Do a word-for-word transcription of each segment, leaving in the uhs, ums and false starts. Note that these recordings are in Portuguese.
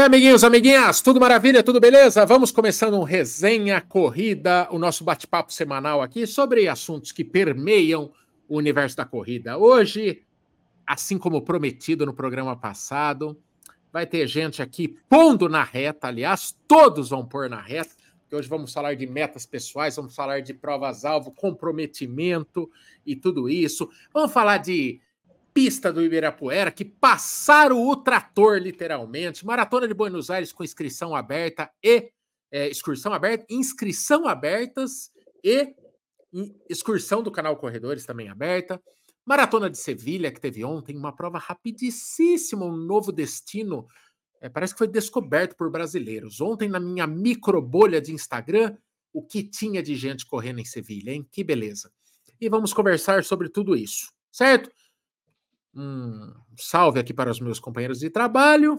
amiguinhos, amiguinhas, tudo maravilha, tudo beleza? Vamos começando um Resenha Corrida, o nosso bate-papo semanal aqui sobre assuntos que permeiam o universo da corrida. Hoje, assim como prometido no programa passado, vai ter gente aqui pondo na reta, aliás, todos vão pôr na reta, porque hoje vamos falar de metas pessoais, vamos falar de provas-alvo, comprometimento e tudo isso. Vamos falar de pista do Ibirapuera, que passaram o trator, literalmente. Maratona de Buenos Aires com inscrição aberta e é, excursão aberta, inscrição abertas e excursão do canal Corredores também aberta. Maratona de Sevilha, que teve ontem, uma prova rapidíssima, um novo destino. É, parece que foi descoberto por brasileiros. Ontem, na minha micro bolha de Instagram, o que tinha de gente correndo em Sevilha, hein? Que beleza. E vamos conversar sobre tudo isso, certo? Um salve aqui para os meus companheiros de trabalho.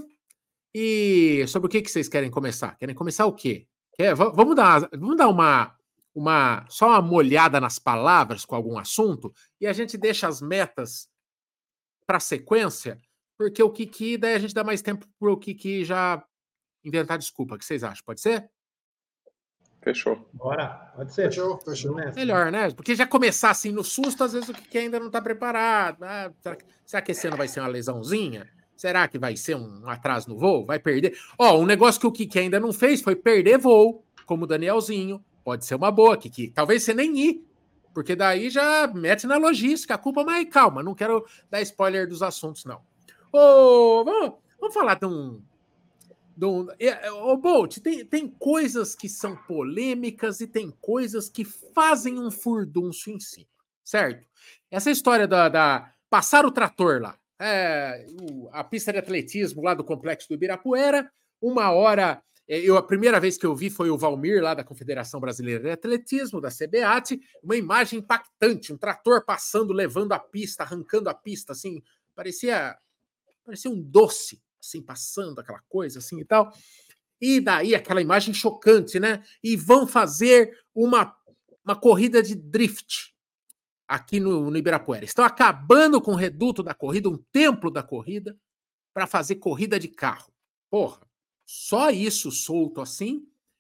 E sobre o que, que vocês querem começar? Querem começar o quê? Quer, vamos dar, vamos dar uma, uma, só uma molhada nas palavras com algum assunto e a gente deixa as metas para sequência, porque o Kiki, daí a gente dá mais tempo para o Kiki já inventar desculpa. O que vocês acham? Pode ser? Fechou. Bora, pode ser. Fechou, fechou. Melhor, né? Porque já começar assim no susto, às vezes o que ainda não tá preparado. Ah, será, que, será que esse ano vai ser uma lesãozinha? Será que vai ser um atraso no voo? Vai perder? Ó, um negócio que o Kiki ainda não fez foi perder voo, como o Danielzinho. Pode ser uma boa, Kiki. Talvez você nem ir, porque daí já mete na logística a culpa, mas calma, não quero dar spoiler dos assuntos, não. Ô, vamos, vamos falar de um... Do, é, oh, Bolt, tem, tem coisas que são polêmicas e tem coisas que fazem um furdunço em si, certo? Essa história da, da passar o trator lá, é, o, a pista de atletismo lá do complexo do Ibirapuera, uma hora, eu, a primeira vez que eu vi foi o Valmir lá da Confederação Brasileira de Atletismo, da C B A T, uma imagem impactante, um trator passando, levando a pista, arrancando a pista, assim, parecia, parecia um doce, assim, passando aquela coisa, assim, e tal. E daí aquela imagem chocante, né? E vão fazer uma, uma corrida de drift aqui no, no Ibirapuera. Estão acabando com o reduto da corrida, um templo da corrida, para fazer corrida de carro. Porra, só isso solto assim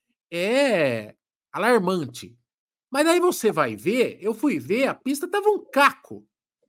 é alarmante. Mas daí você vai ver, eu fui ver, a pista tava um caco.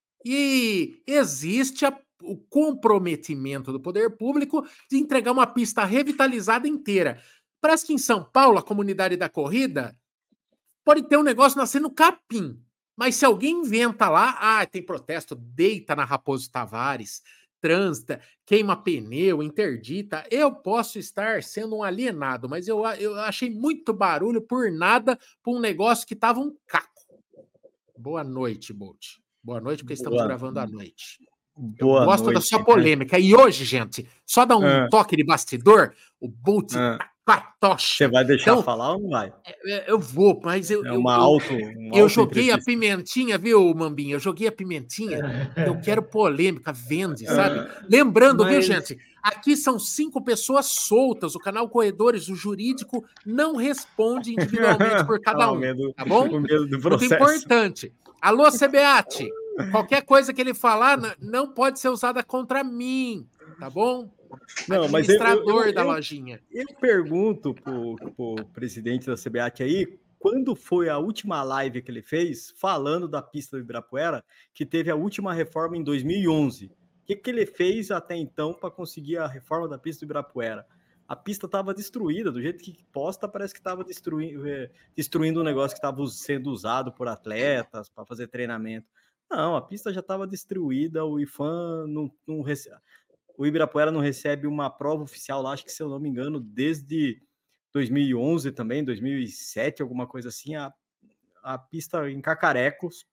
E existe a o comprometimento do poder público de entregar uma pista revitalizada inteira. Parece que em São Paulo, a comunidade da corrida pode ter um negócio nascendo capim. Mas se alguém inventa lá, ah, tem protesto, deita na Raposo Tavares, transita, queima pneu, interdita, eu posso estar sendo um alienado, mas eu, eu achei muito barulho por nada para um negócio que estava um caco. Boa noite, Bolt. Boa noite, porque estamos Boa. gravando à noite. Boa eu gosto noite, da sua polêmica. E hoje, gente, só dar um ah. toque de bastidor, o Bolt ah. tá com a tocha. Você vai deixar então, falar ou não vai? Eu vou, mas eu... É eu, uma eu, auto, uma eu joguei a pimentinha, viu, Mambinha? Eu joguei a pimentinha. Eu quero polêmica, vende, sabe? Ah. Lembrando, mas... viu, gente? Aqui são cinco pessoas soltas. O canal Corredores, o jurídico, não responde individualmente por cada um, medo, tá bom? O medo do processo. Muito importante. Alô, C B A T, qualquer coisa que ele falar não pode ser usada contra mim, tá bom? Não, administrador mas eu, eu, eu, da eu, lojinha. Eu pergunto pro, pro presidente da C B A T aí, quando foi a última live que ele fez falando da pista do Ibirapuera, que teve a última reforma em dois mil e onze. O que, que ele fez até então para conseguir a reforma da pista do Ibirapuera? A pista estava destruída, do jeito que posta, parece que estava destruindo, destruindo um negócio que estava sendo usado por atletas para fazer treinamento. Não, a pista já estava destruída, o IFAM não, não recebe, o Ibirapuera não recebe uma prova oficial lá, acho que, se eu não me engano, desde dois mil e onze também, dois mil e sete, alguma coisa assim, a, a pista em cacarecos,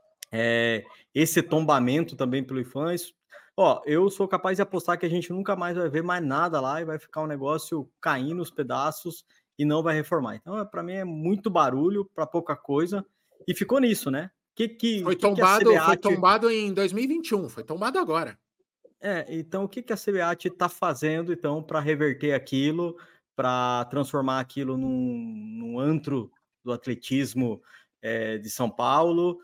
é, esse tombamento também pelo IFAM. Isso, ó, eu sou capaz de apostar que a gente nunca mais vai ver mais nada lá e vai ficar um negócio caindo os pedaços e não vai reformar. Então, para mim, é muito barulho para pouca coisa e ficou nisso, né? Que, que, foi, que tombado, que a C B A T... foi tombado em dois mil e vinte e um, foi tombado agora. É, então o que, que a C B A T está fazendo então para reverter aquilo, para transformar aquilo num, num antro do atletismo é, de São Paulo?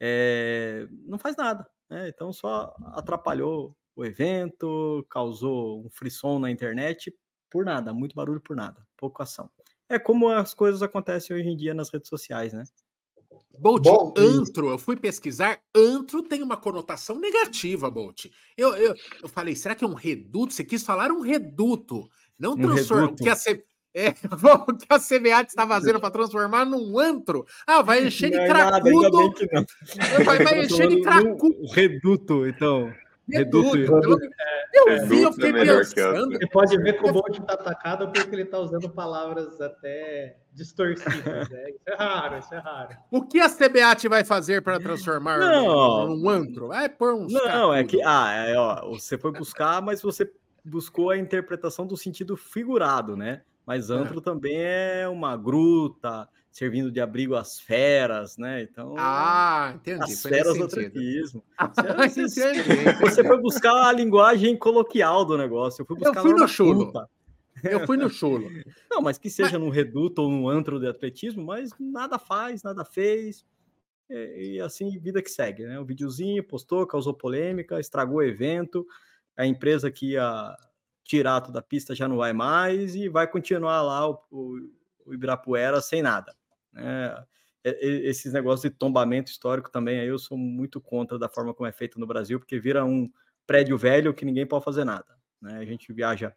É, não faz nada, né? Então só atrapalhou o evento, causou um frisson na internet por nada, muito barulho por nada, pouca ação. É como as coisas acontecem hoje em dia nas redes sociais, né? Bolt, Bom, antro, eu fui pesquisar, antro tem uma conotação negativa, Bolt. Eu, eu, eu falei, será que é um reduto? Você quis falar um reduto, não Um transformar. reduto. Que a, C... é, o que a C B A está fazendo para transformar num antro? Ah, vai encher de Não é nada, ainda cracudo. bem que não. Vai, vai encher de cracudo. No reduto, então. Reduto. Reduto. Pelo- Eu É, vi, eu reduto é fiquei melhor que pensando. antro. Você pode ver que o Bolt tá atacado porque ele tá usando palavras até distorcidas, né? Isso é raro, isso é raro. O que a C B A T vai fazer para transformar Não. num, num antro? Vai pôr uns Não, é que. cracudo. Ah, é, ó, você foi buscar, mas você buscou a interpretação do sentido figurado, né? Mas antro também é uma gruta, servindo de abrigo às feras, né? Então. Ah, entendi. As Foi feras nesse do sentido. atletismo. Entendi, entendi. Você foi buscar a linguagem coloquial do negócio. Eu fui buscar Eu fui lá no na chulo. puta. Eu fui no chulo. Não, mas que seja num reduto ou num antro de atletismo, mas nada faz, nada fez. E, e assim, vida que segue, né? O videozinho postou, causou polêmica, estragou o evento. A empresa que ia tirar tudo da pista já não vai mais e vai continuar lá o, o, o Ibirapuera sem nada, né? Esses negócios de tombamento histórico também, aí eu sou muito contra da forma como é feito no Brasil, porque vira um prédio velho que ninguém pode fazer nada, né? A gente viaja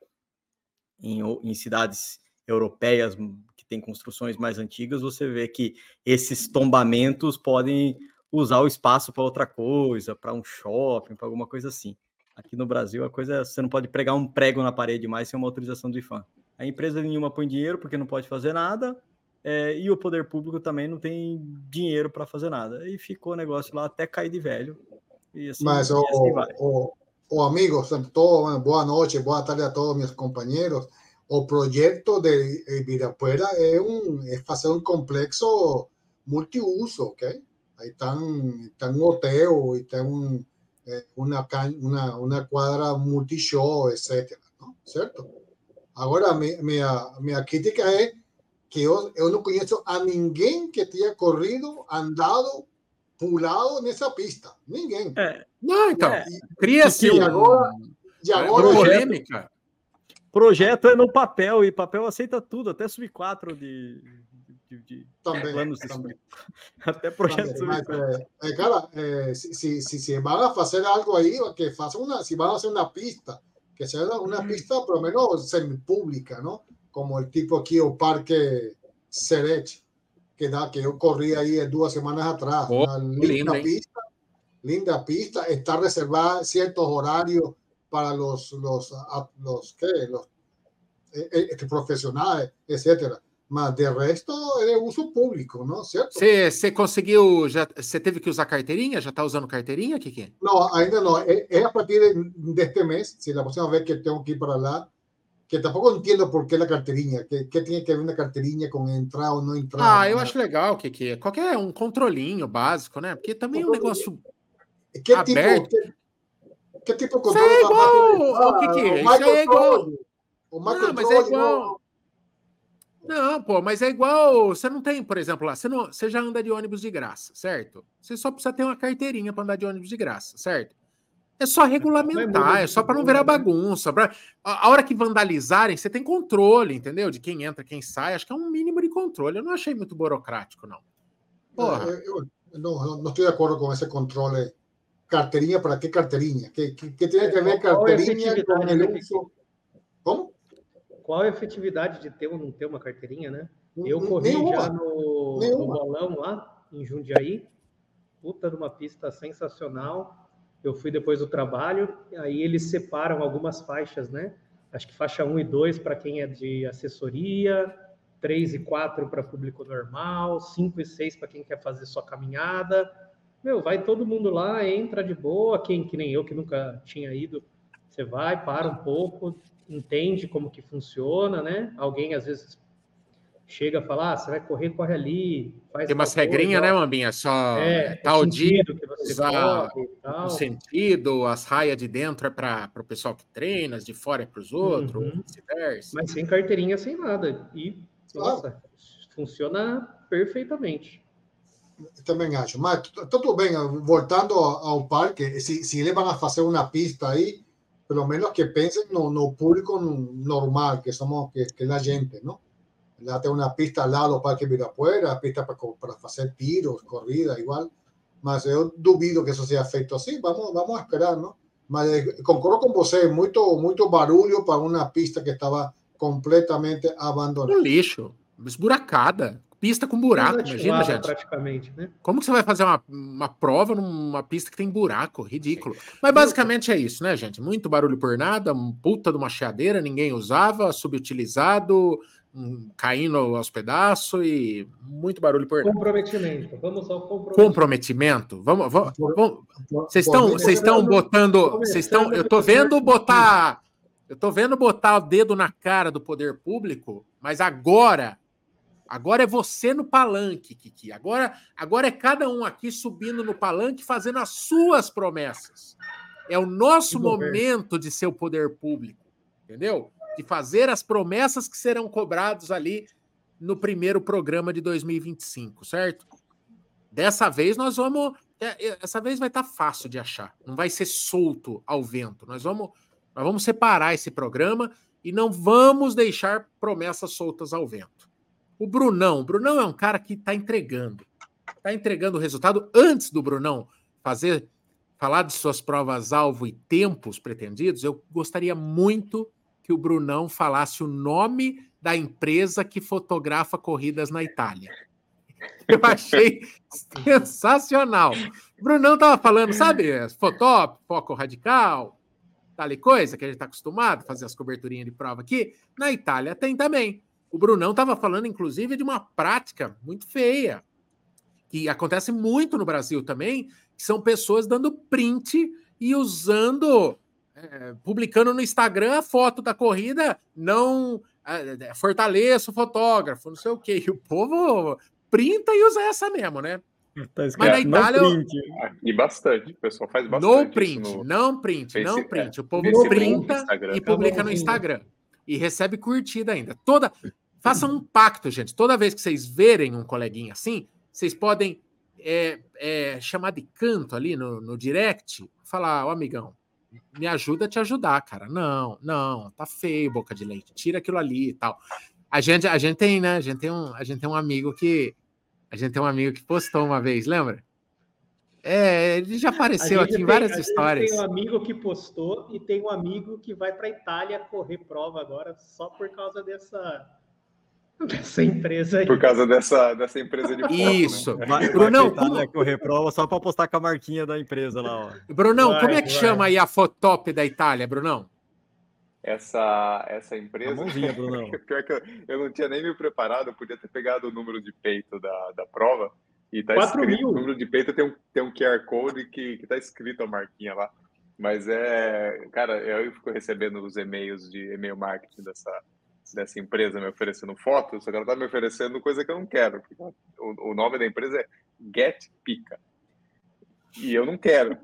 em, em cidades europeias que têm construções mais antigas, você vê que esses tombamentos podem usar o espaço para outra coisa, para um shopping, para alguma coisa assim. Aqui no Brasil, a coisa é, você não pode pregar um prego na parede mais sem uma autorização do I F A M. A empresa nenhuma põe dinheiro porque não pode fazer nada, é, e o poder público também não tem dinheiro para fazer nada. E ficou o negócio lá até cair de velho. E assim, Mas, e o, assim vai. o, o amigos, todo, bueno, boa noite, boa tarde a todos meus companheiros. O projeto de Ibirapuera é um é fazer um complexo multiuso, ok? Aí tem, tem um hotel e tem um, uma, uma, uma quadra multishow, etcétera. Não? Certo? Agora, minha, minha, minha crítica é que eu, eu não conheço a ninguém que tenha corrido, andado, pulado nessa pista. Ninguém. É, Não, então, É. cria-se E um... agora, e agora polêmica. projeto é no papel, e papel aceita tudo, até sub quatro de, de, de também, planos de também. até projeto Também, sub mas, quatro. é, é, cara, é, se, se, se, se van a fazer algo aí, que façam una, si van a hacer una pista, que sea una, una pista por lo menos semipública, ¿no? Como el tipo aquí, o Parque Serech, que, da, que yo corrí ahí dos semanas atrás. Oh, una linda lindo, pista, linda pista, está reservada ciertos horarios para los, los, los, ¿qué? los eh, eh, profesionales, etcétera. Mas de resto é de uso público, não? Certo? Você conseguiu, já você teve que usar carteirinha? Já está usando carteirinha, Kiki? Não, ainda não. É, é a partir de, deste mês, se a próxima vez que tenho que ir para lá, que tampouco entendo por que a carteirinha, que, que tem que ver uma carteirinha com entrar ou não entrar. Ah, eu né? acho legal, Kiki. Qualquer um controlinho básico, né? Porque também é um negócio que aberto. Tipo, que, que tipo de Isso controle? é igual, ah, ô, Kiki, o isso é igual. O Não, mas é igual. Não, pô, mas é igual. Você não tem, por exemplo, lá, você, não, você já anda de ônibus de graça, certo? Você só precisa ter uma carteirinha para andar de ônibus de graça, certo? É só regulamentar, é só para não virar bagunça. Pra, a, a hora que vandalizarem, você tem controle, entendeu? De quem entra, quem sai. Acho que é um mínimo de controle. Eu não achei muito burocrático, não. Porra. Eu, eu não, não estou de acordo com esse controle. Carteirinha, para que carteirinha? Que, que, que tem que ver carteirinha com o uso? Como? Qual a efetividade de ter ou não ter uma carteirinha, né? Eu N- corri nenhuma. já no, no Nenhuma. bolão lá, em Jundiaí. Puta de uma pista sensacional. Eu fui depois do trabalho, aí eles separam algumas faixas, né? Acho que faixa um e dois para quem é de assessoria, três e quatro para público normal, cinco e seis para quem quer fazer só caminhada. Meu, vai todo mundo lá, entra de boa, quem que nem eu que nunca tinha ido, você vai, para um pouco, entende como que funciona, né? Alguém às vezes chega a falar, ah, você vai correr, corre ali, faz Tem umas tal coisa, regrinhas, ó. né, Mambinha? Só É, tal o dia sentido que você usar corre e tal. um sentido, as raias de dentro é para o pessoal que treina, as de fora é para os outros, Uhum. ou vice-versa. Mas sem carteirinha, sem nada. E, nossa, funciona perfeitamente. Também acho. Mas tudo bem, voltando ao parque, se, se eles vão fazer uma pista aí, pelo menos que pensem no, no público normal, que somos, que, que es la gente, ¿no? Ya tem una pista al lado do Parque Ibirapuera, pista para, para fazer tiros, corrida, igual. Mas eu duvido que isso seja feito assim. Vamos, vamos a esperar, não? Mas concordo com você, muito, muito barulho para uma pista que estava completamente abandonada. Um lixo, esburacada. Pista com buraco, imagina, gente. Praticamente, né? Como que você vai fazer uma, uma prova numa pista que tem buraco? Ridículo. Mas basicamente é isso, né, gente? Muito barulho por nada, um puta de uma chiadeira, ninguém usava, subutilizado, um, caindo aos pedaços e muito barulho por nada. Comprometimento. Vamos ao comprometimento. Comprometimento. Vamos, vamos, vamos. Vocês estão, vocês estão botando, vocês estão, eu tô vendo botar, eu tô vendo botar o dedo na cara do poder público, mas agora Agora é você no palanque, Kiki. Agora, agora é cada um aqui subindo no palanque fazendo as suas promessas. É o nosso momento de ser o poder público, entendeu? De fazer as promessas que serão cobradas ali no primeiro programa de dois mil e vinte e cinco, certo? Dessa vez nós vamos... Essa vez vai estar fácil de achar. Não vai ser solto ao vento. Nós vamos, nós vamos separar esse programa e não vamos deixar promessas soltas ao vento. O Brunão, o Brunão é um cara que está entregando, está entregando o resultado antes do Brunão fazer, falar de suas provas-alvo e tempos pretendidos. Eu gostaria muito que o Brunão falasse o nome da empresa que fotografa corridas na Itália. Eu achei sensacional. O Brunão estava falando, sabe, Fotop, Foco Radical, tal e coisa que a gente está acostumado a fazer as coberturinhas de prova aqui. Na Itália tem também. O Brunão estava falando, inclusive, de uma prática muito feia, que acontece muito no Brasil também, que são pessoas dando print e usando, é, publicando no Instagram a foto da corrida, não é, fortaleça o fotógrafo, não sei o quê. E o povo printa e usa essa mesmo, né? Tá Mas na Itália... E bastante, o pessoal faz bastante. No print, no... não print, Face... não print. O povo printa e publica no Instagram. E recebe curtida ainda. Toda... Façam um pacto, gente. Toda vez que vocês verem um coleguinha assim, vocês podem é, é, chamar de canto ali no, no direct, falar, ó, amigão, me ajuda a te ajudar, cara. Não, não, tá feio, boca de leite. Tira aquilo ali e tal. A gente, a gente tem, né? A gente tem um, a gente tem um amigo que a gente tem um amigo que postou uma vez, lembra? É, ele já apareceu aqui tem, em várias a histórias. Tem um amigo que postou e tem um amigo que vai para a Itália correr prova agora só por causa dessa, dessa empresa aí. Por causa dessa, dessa empresa de foto, Isso. Né? Vai, Brunão, vai como... correr prova só para postar com a marquinha da empresa lá, ó. Brunão, vai, como é que vai. chama aí a Fotop da Itália, Brunão? Essa, essa empresa... A mãozinha, Brunão. Pior que eu, eu não tinha nem me preparado, eu podia ter pegado o número de peito da, da prova e tá escrito, o número de peito tem um, tem um Q R Code que, que tá escrito a marquinha lá. Mas é... Cara, eu fico recebendo os e-mails de e-mail marketing dessa, dessa empresa me oferecendo fotos, só que ela tá me oferecendo coisa que eu não quero. O, o nome da empresa é Get Pica. E eu não quero.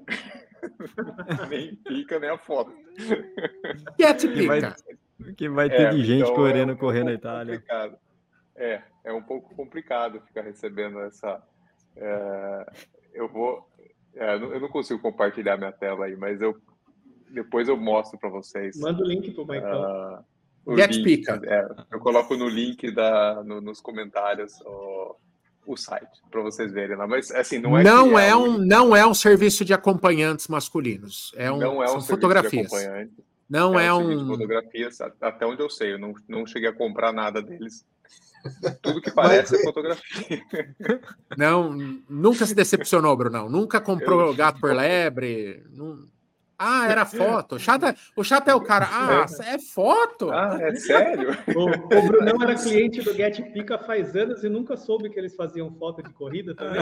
Nem pica, nem a foto. Get Que vai, Pica. que vai ter É, de gente então correndo, é um correndo na pouco Itália. complicado. É, é um pouco complicado ficar recebendo essa... É, eu vou... É, eu não consigo compartilhar minha tela aí, mas eu depois eu mostro para vocês. Manda o link pro Michael. Uh, Get link, Pica. É, eu coloco no link da, no, nos comentários o, o site para vocês verem lá. Mas assim, não é não que é, é um não é um serviço de acompanhantes masculinos. É um, não é um são fotografias. Não é, é um, um serviço de fotografias, até onde eu sei. Eu não, não cheguei a comprar nada deles. Tudo que parece Mas... é fotografia. Não, nunca se decepcionou, Brunão. Nunca comprou Eu... gato por lebre. Não... Ah, era foto. O chato, é... o chato é o cara. Ah, é foto? Ah, é sério? O, o Brunão era cliente do Get Pica faz anos e nunca soube que eles faziam foto de corrida também.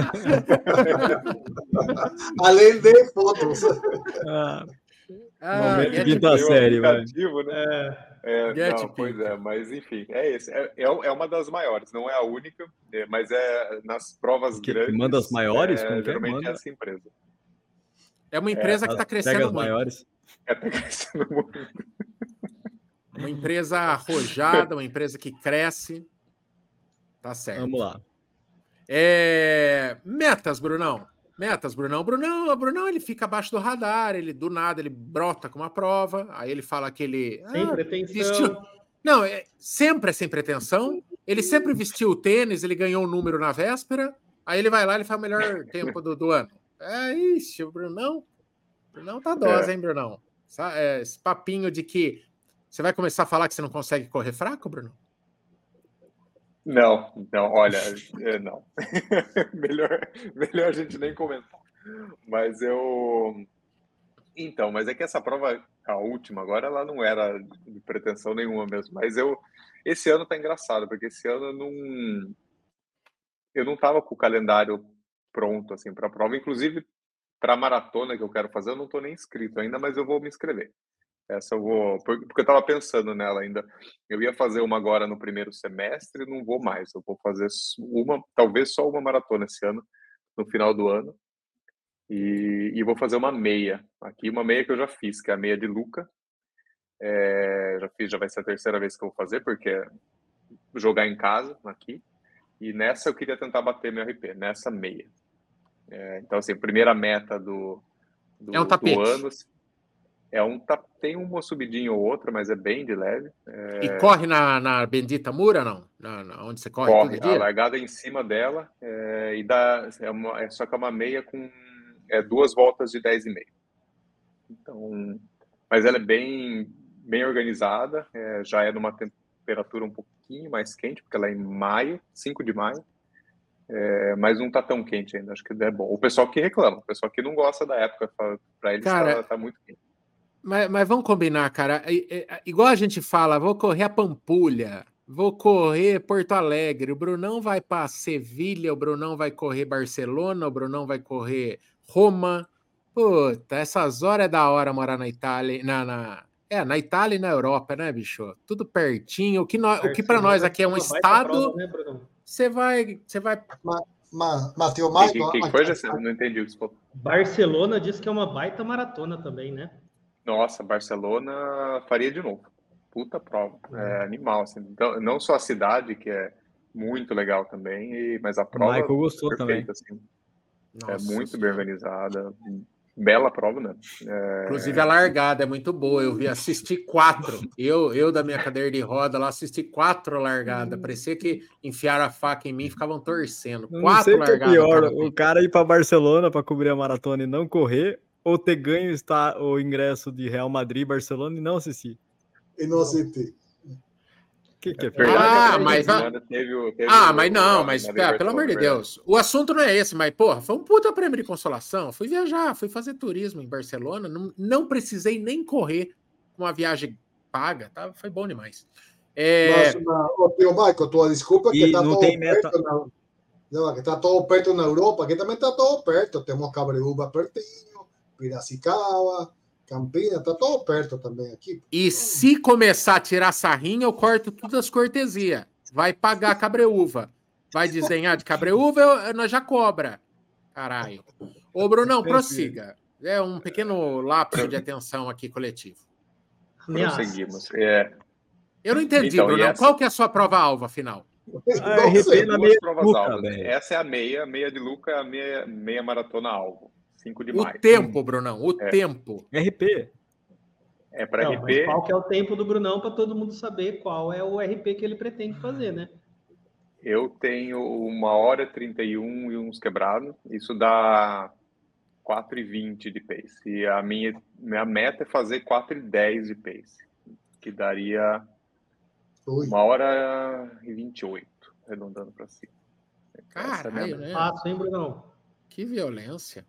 Além de fotos. Ah, Ah, momento Get quinta Pica. série, velho. Né? É, Get não, pois Pica. é, mas enfim, é esse. É, é uma das maiores, não é a única, é, mas é nas provas Que, grandes. que manda as maiores? É, Como que é? geralmente Manda... é essa empresa. É uma empresa É, que está As crescendo pegas muito. maiores. É, tá crescendo muito. Uma empresa arrojada, uma empresa que cresce. Tá certo. Vamos lá. É... Metas, Brunão. Metas, Brunão. Brunão, Brunão, ele fica abaixo do radar, ele do nada ele brota com uma prova, aí ele fala que ele... Sem ah, pretensão. vestiu... Não, é, sempre é sem pretensão, ele sempre vestiu o tênis, ele ganhou um número na véspera, aí ele vai lá e ele faz o melhor tempo do, do ano. É isso, o Brunão, o Brunão tá dose, é. hein, Brunão? Esse papinho de que você vai começar a falar que você não consegue correr fraco, Bruno? Não, não, olha, não. melhor, melhor a gente nem comentar. Mas eu... Então, mas é que essa prova, a última agora, ela não era de pretensão nenhuma mesmo. Mas eu... Esse ano tá engraçado, porque esse ano eu não... Eu não tava com o calendário pronto, assim, para a prova. Inclusive, para a maratona que eu quero fazer, eu não tô nem inscrito ainda, mas eu vou me inscrever. Essa eu vou... Porque eu tava pensando nela ainda. Eu ia fazer uma agora no primeiro semestre, não vou mais. Eu vou fazer uma, talvez só uma maratona esse ano, no final do ano. E, e vou fazer uma meia. Aqui, uma meia que eu já fiz, que é a meia de Luca. É, já fiz, já vai ser a terceira vez que eu vou fazer, porque é jogar em casa, aqui. E nessa eu queria tentar bater meu R P, nessa meia. É, então, assim, primeira meta do, do, é um tapete. do ano... É um, tem uma subidinha ou outra, mas é bem de leve. É... E corre na, na bendita Mura, não? Na, na, onde você corre, corre todo dia? A largada é em cima dela, é, e dá, é, uma, é só que é uma meia com é, duas voltas de dez e meio. Então, mas ela é bem, bem organizada, é, já é numa temperatura um pouquinho mais quente, porque ela é em maio, cinco de maio, é, mas não tá tão quente ainda, acho que é bom. O pessoal que reclama, o pessoal que não gosta da época, para eles Cara... tá, tá muito quente. Mas, mas vamos combinar, cara. É, é, igual a gente fala, vou correr a Pampulha, vou correr Porto Alegre. O Brunão vai para Sevilha, o Brunão vai correr Barcelona, o Brunão vai correr Roma. Puta, essas horas é da hora morar na Itália, na, na, é, na Itália e na Europa, né, bicho? Tudo pertinho. O que, nós, o que para nós aqui é um estado, você vai, você vai. Mas, mas, Matheus, mais. Quem, quem foi, já não entendi o que você falou. Barcelona diz que é uma baita maratona também, né? Nossa, Barcelona faria de novo. Puta prova. É animal, assim. Então, não só a cidade, que é muito legal também, e, mas a prova Michael gostou perfeita, também. Assim. Nossa, é muito bem organizada. Bela prova, né? É... Inclusive a largada é muito boa. Eu vi assisti quatro. Eu, eu da minha cadeira de roda lá assisti quatro largadas. Parecia que enfiaram a faca em mim e ficavam torcendo. Eu quatro não sei largadas. Que é pior, o cara ir para Barcelona para cobrir a maratona e não correr, ou ter ganho está o ingresso de Real Madrid, Barcelona e não assistir. E não assistir. Que que é ah, mas a... teve, teve ah, mas não, mas pá, pelo amor de Deus, o assunto não é esse, mas porra, foi um puta prêmio de consolação. Fui viajar, fui fazer turismo em Barcelona, não, não precisei nem correr com uma viagem paga, tá? Foi bom demais. É... Mas, mas, oh, tio Michael, tua desculpa é que está todo perto na... não, que está todo perto na Europa, que também está todo perto. Temos Cabreúva pertinho, Piracicaba, Campinas, tá todo perto também aqui. E se começar a tirar sarrinho, eu corto todas as cortesias. Vai pagar Cabreúva. Vai desenhar de Cabreúva, eu, nós já cobra. Caralho. Ô, Brunão, prossiga. É um pequeno lapso de atenção aqui coletivo. Prosseguimos. É... Eu não entendi, então, Brunão. Essa... Qual que é a sua prova-alva final? Ah, R P na meia provas Luca, alvas. Véio. Essa é a meia, meia de Luca, a meia, meia maratona alvo. cinco de maio. O tempo, Brunão, o é. tempo. R P. É para R P. Qual que é o tempo do Brunão para todo mundo saber qual é o R P que ele pretende fazer, né? Eu tenho uma hora trinta e um e uns quebrados. Isso dá quatro e vinte de pace. E a minha, minha meta é fazer quatro e dez de pace. Que daria uma hora e vinte e oito, arredondando para cima. Caralho, né? Fácil, hein, Brunão? Que violência.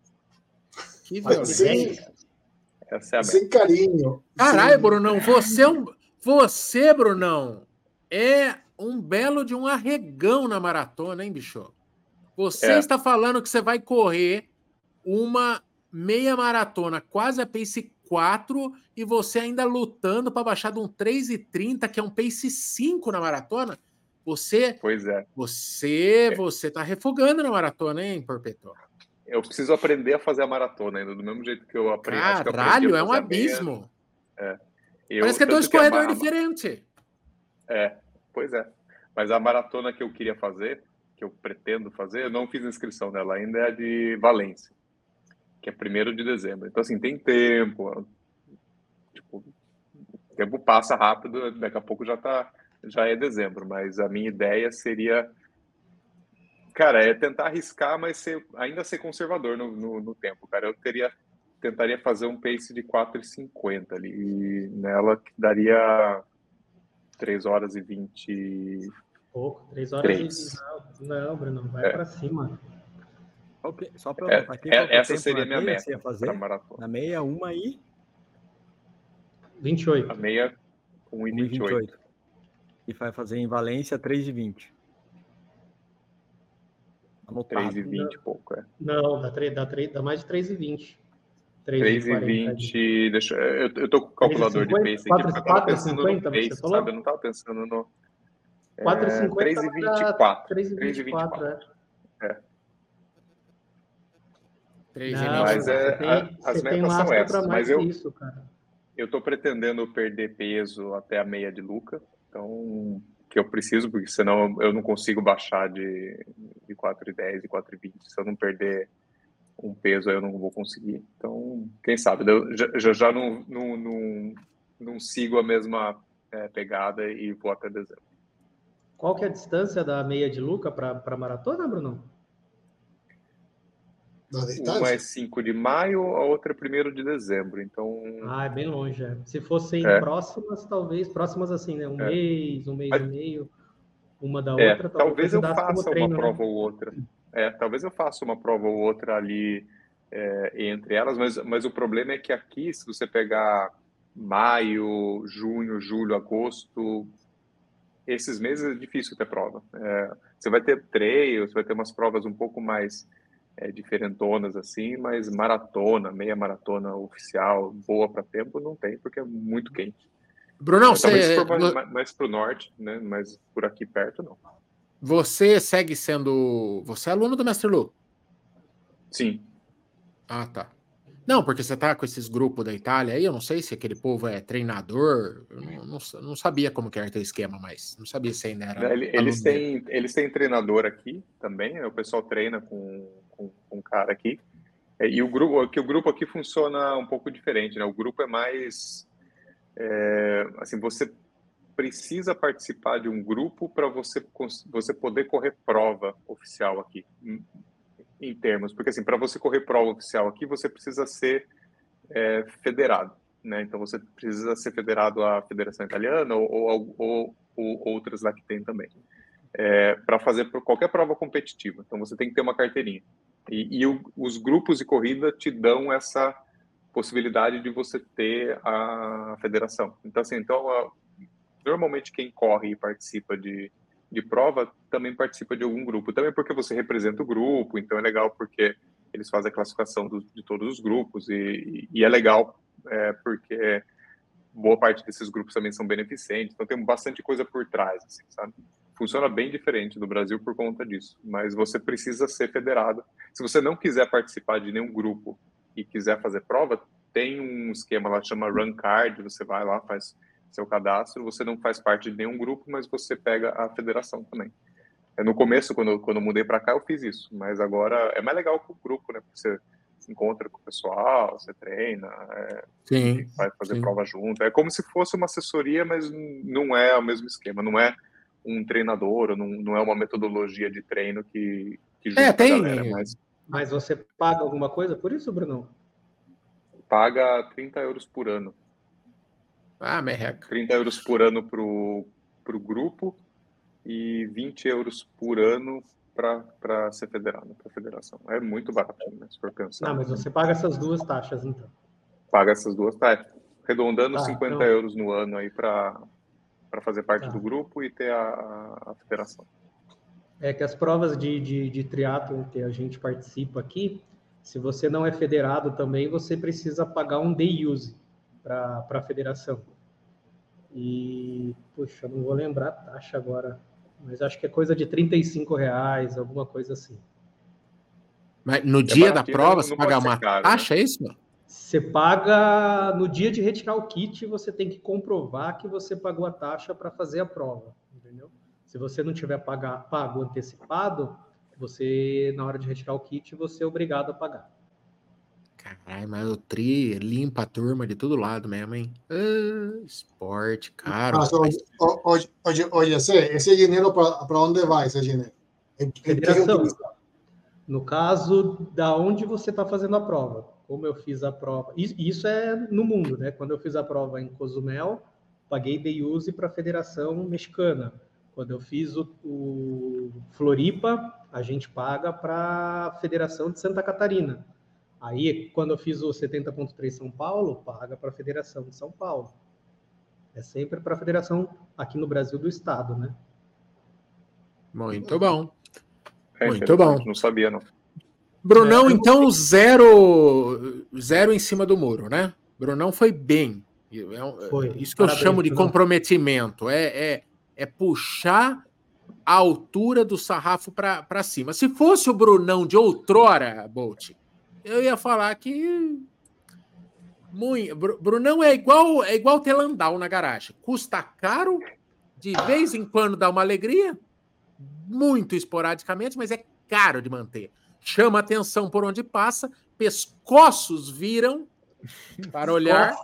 Que violência. Essa é a sem carinho. Caralho, Brunão, você, você, Brunão, é um belo de um arregão na maratona, hein, bicho? Você é. está falando que você vai correr uma meia maratona, quase a pace quatro, e você ainda lutando para baixar de um três e trinta, que é um pace cinco na maratona. Você, pois é. Você, é. você tá refugando na maratona, hein, Porpetor? Eu preciso aprender a fazer a maratona ainda, do mesmo jeito que eu aprendi. Caralho, é um abismo. É. Eu, Parece que é dois corredores diferentes. É, pois é. Mas a maratona que eu queria fazer, que eu pretendo fazer, eu não fiz inscrição nela ainda, é a de Valência, que é primeiro de dezembro. Então, assim, tem tempo, tipo, o tempo passa rápido, daqui a pouco já, tá, já é dezembro, mas a minha ideia seria, cara, é tentar arriscar, mas ser, ainda ser conservador no, no, no tempo, cara. Eu teria, tentaria fazer um pace de quatro e cinquenta ali, e nela que daria três horas e vinte... Pouco, três horas e... Não, não, Bruno, vai é. para cima. Okay. Só para anotar aqui, é, essa seria a minha meta ia fazer maratona. Na meia, uma e... vinte e oito. A meia, um e vinte e oito. E vai fazer em Valência, três e vinte. Anotado. três e vinte e pouco, é. Não, dá, dá, dá mais de três e vinte. três e vinte, deixa eu, eu tô com o calculador de pace aqui, porque eu tava pensando no pace, sabe? Eu não tava pensando no... quatro e cinquenta, três e vinte e quatro. três e vinte e quatro, é. É. Não, mas é, tem, a, as metas são essas, mas eu, isso, cara. eu tô pretendendo perder peso até a meia de Luca, então, que eu preciso, porque senão eu não consigo baixar de, de quatro e dez e quatro e vinte, se eu não perder um peso aí eu não vou conseguir. Então, quem sabe, eu já, já, já não, não, não, não sigo a mesma é, pegada e vou até dezembro. Qual que é a distância da meia de Luca para a maratona, Bruno? Uma é cinco de maio, a outra é primeiro de dezembro, então... Ah, é bem longe, é. Se fossem é. próximas, talvez, próximas assim, né? Um é. mês, um mês Mas... e meio, uma da é, outra, talvez, talvez eu faça treino, uma prova né? ou outra. É, talvez eu faça uma prova ou outra ali é, entre elas, mas, mas o problema é que aqui, se você pegar maio, junho, julho, agosto, esses meses é difícil ter prova. É, você vai ter trail, você vai ter umas provas um pouco mais é, diferentonas assim, mas maratona, meia maratona oficial, boa para tempo, não tem, porque é muito quente. Brunão, é, talvez você... se for mais, mais para o norte, né? Mas por aqui perto, não. Você segue sendo... Você é aluno do Mestre Lu? Sim. Ah, tá. Não, porque você tá com esses grupos da Itália aí, eu não sei se aquele povo é treinador, eu não, não, não sabia como que era o esquema, mas não sabia se ainda era... Eles têm, eles têm treinador aqui também, o pessoal treina com, com, com um cara aqui, e o grupo, que o grupo aqui funciona um pouco diferente, né? O grupo é mais... É, assim, você precisa participar de um grupo para você, você poder correr prova oficial aqui, em, em termos, porque assim, para você correr prova oficial aqui, você precisa ser é, federado, né? Então você precisa ser federado à Federação Italiana ou, ou, ou, ou outras lá que tem também, é, para fazer qualquer prova competitiva. Então você tem que ter uma carteirinha. E, e o, os grupos de corrida te dão essa possibilidade de você ter a federação. Então, assim, então, a, normalmente quem corre e participa de, de prova também participa de algum grupo. Também porque você representa o grupo, então é legal porque eles fazem a classificação do, de todos os grupos e, e é legal é, porque boa parte desses grupos também são beneficentes, então tem bastante coisa por trás, assim, sabe? Funciona bem diferente do Brasil por conta disso, mas você precisa ser federado. Se você não quiser participar de nenhum grupo e quiser fazer prova, tem um esquema lá que chama Run Card, você vai lá, faz seu cadastro, você não faz parte de nenhum grupo, mas você pega a federação também. No começo, quando, quando eu mudei para cá, eu fiz isso, mas agora é mais legal com o grupo, né? Porque você se encontra com o pessoal, você treina, é, sim, vai fazer sim. prova junto. É como se fosse uma assessoria, mas não é o mesmo esquema, não é um treinador, não, não é uma metodologia de treino que, que junta é, tem... a galera. Mas... mas você paga alguma coisa por isso, Bruno? Paga trinta euros por ano. Ah, merreca. trinta euros por ano para o grupo e vinte euros por ano para ser federado, para a federação. É muito baratinho, né, se for pensar. Não, mas você paga essas duas taxas, então. Paga essas duas taxas. Arredondando tá, cinquenta então... euros no ano aí para fazer parte tá. do grupo e ter a, a federação. É que as provas de, de, de triatlon que a gente participa aqui, se você não é federado também, você precisa pagar um day use para a federação. E, puxa, não vou lembrar a taxa agora, mas acho que é coisa de trinta e cinco reais, alguma coisa assim. Mas no dia é da prova, não, você não paga uma caro, taxa, né? é isso? Você paga, no dia de retirar o kit, você tem que comprovar que você pagou a taxa para fazer a prova, entendeu? Se você não tiver pagar, pago antecipado, você, na hora de retirar o kit, você é obrigado a pagar. Caralho, mas o Tri limpa a turma de todo lado mesmo, hein? Ah, esporte, caro. Mas, oye, oye, oye, oye, ese, ese dinero, ¿para onde vai esse dinheiro? ¿En, en Federação. No caso, da onde você está fazendo a prova. Como eu fiz a prova... Isso é no mundo, né? Quando eu fiz a prova em Cozumel, paguei day use para a Federação Mexicana. Quando eu fiz o, o Floripa, a gente paga para a Federação de Santa Catarina. Aí, quando eu fiz o setenta ponto três São Paulo, paga para a Federação de São Paulo. É sempre para a Federação aqui no Brasil do Estado, né? Muito bom. É, Muito bom. Não sabia, não. Brunão, é, então, zero, zero em cima do muro, né? Brunão foi bem. É, foi. Isso que Parabéns, eu chamo de Brunão. Comprometimento. É, é, é puxar a altura do sarrafo para cima. Se fosse o Brunão de outrora, Bolt, eu ia falar que muito, Brunão é igual é igual ter Landau na garagem. Custa caro, de vez em quando dá uma alegria, muito esporadicamente, mas é caro de manter. Chama atenção por onde passa, pescoços viram para olhar,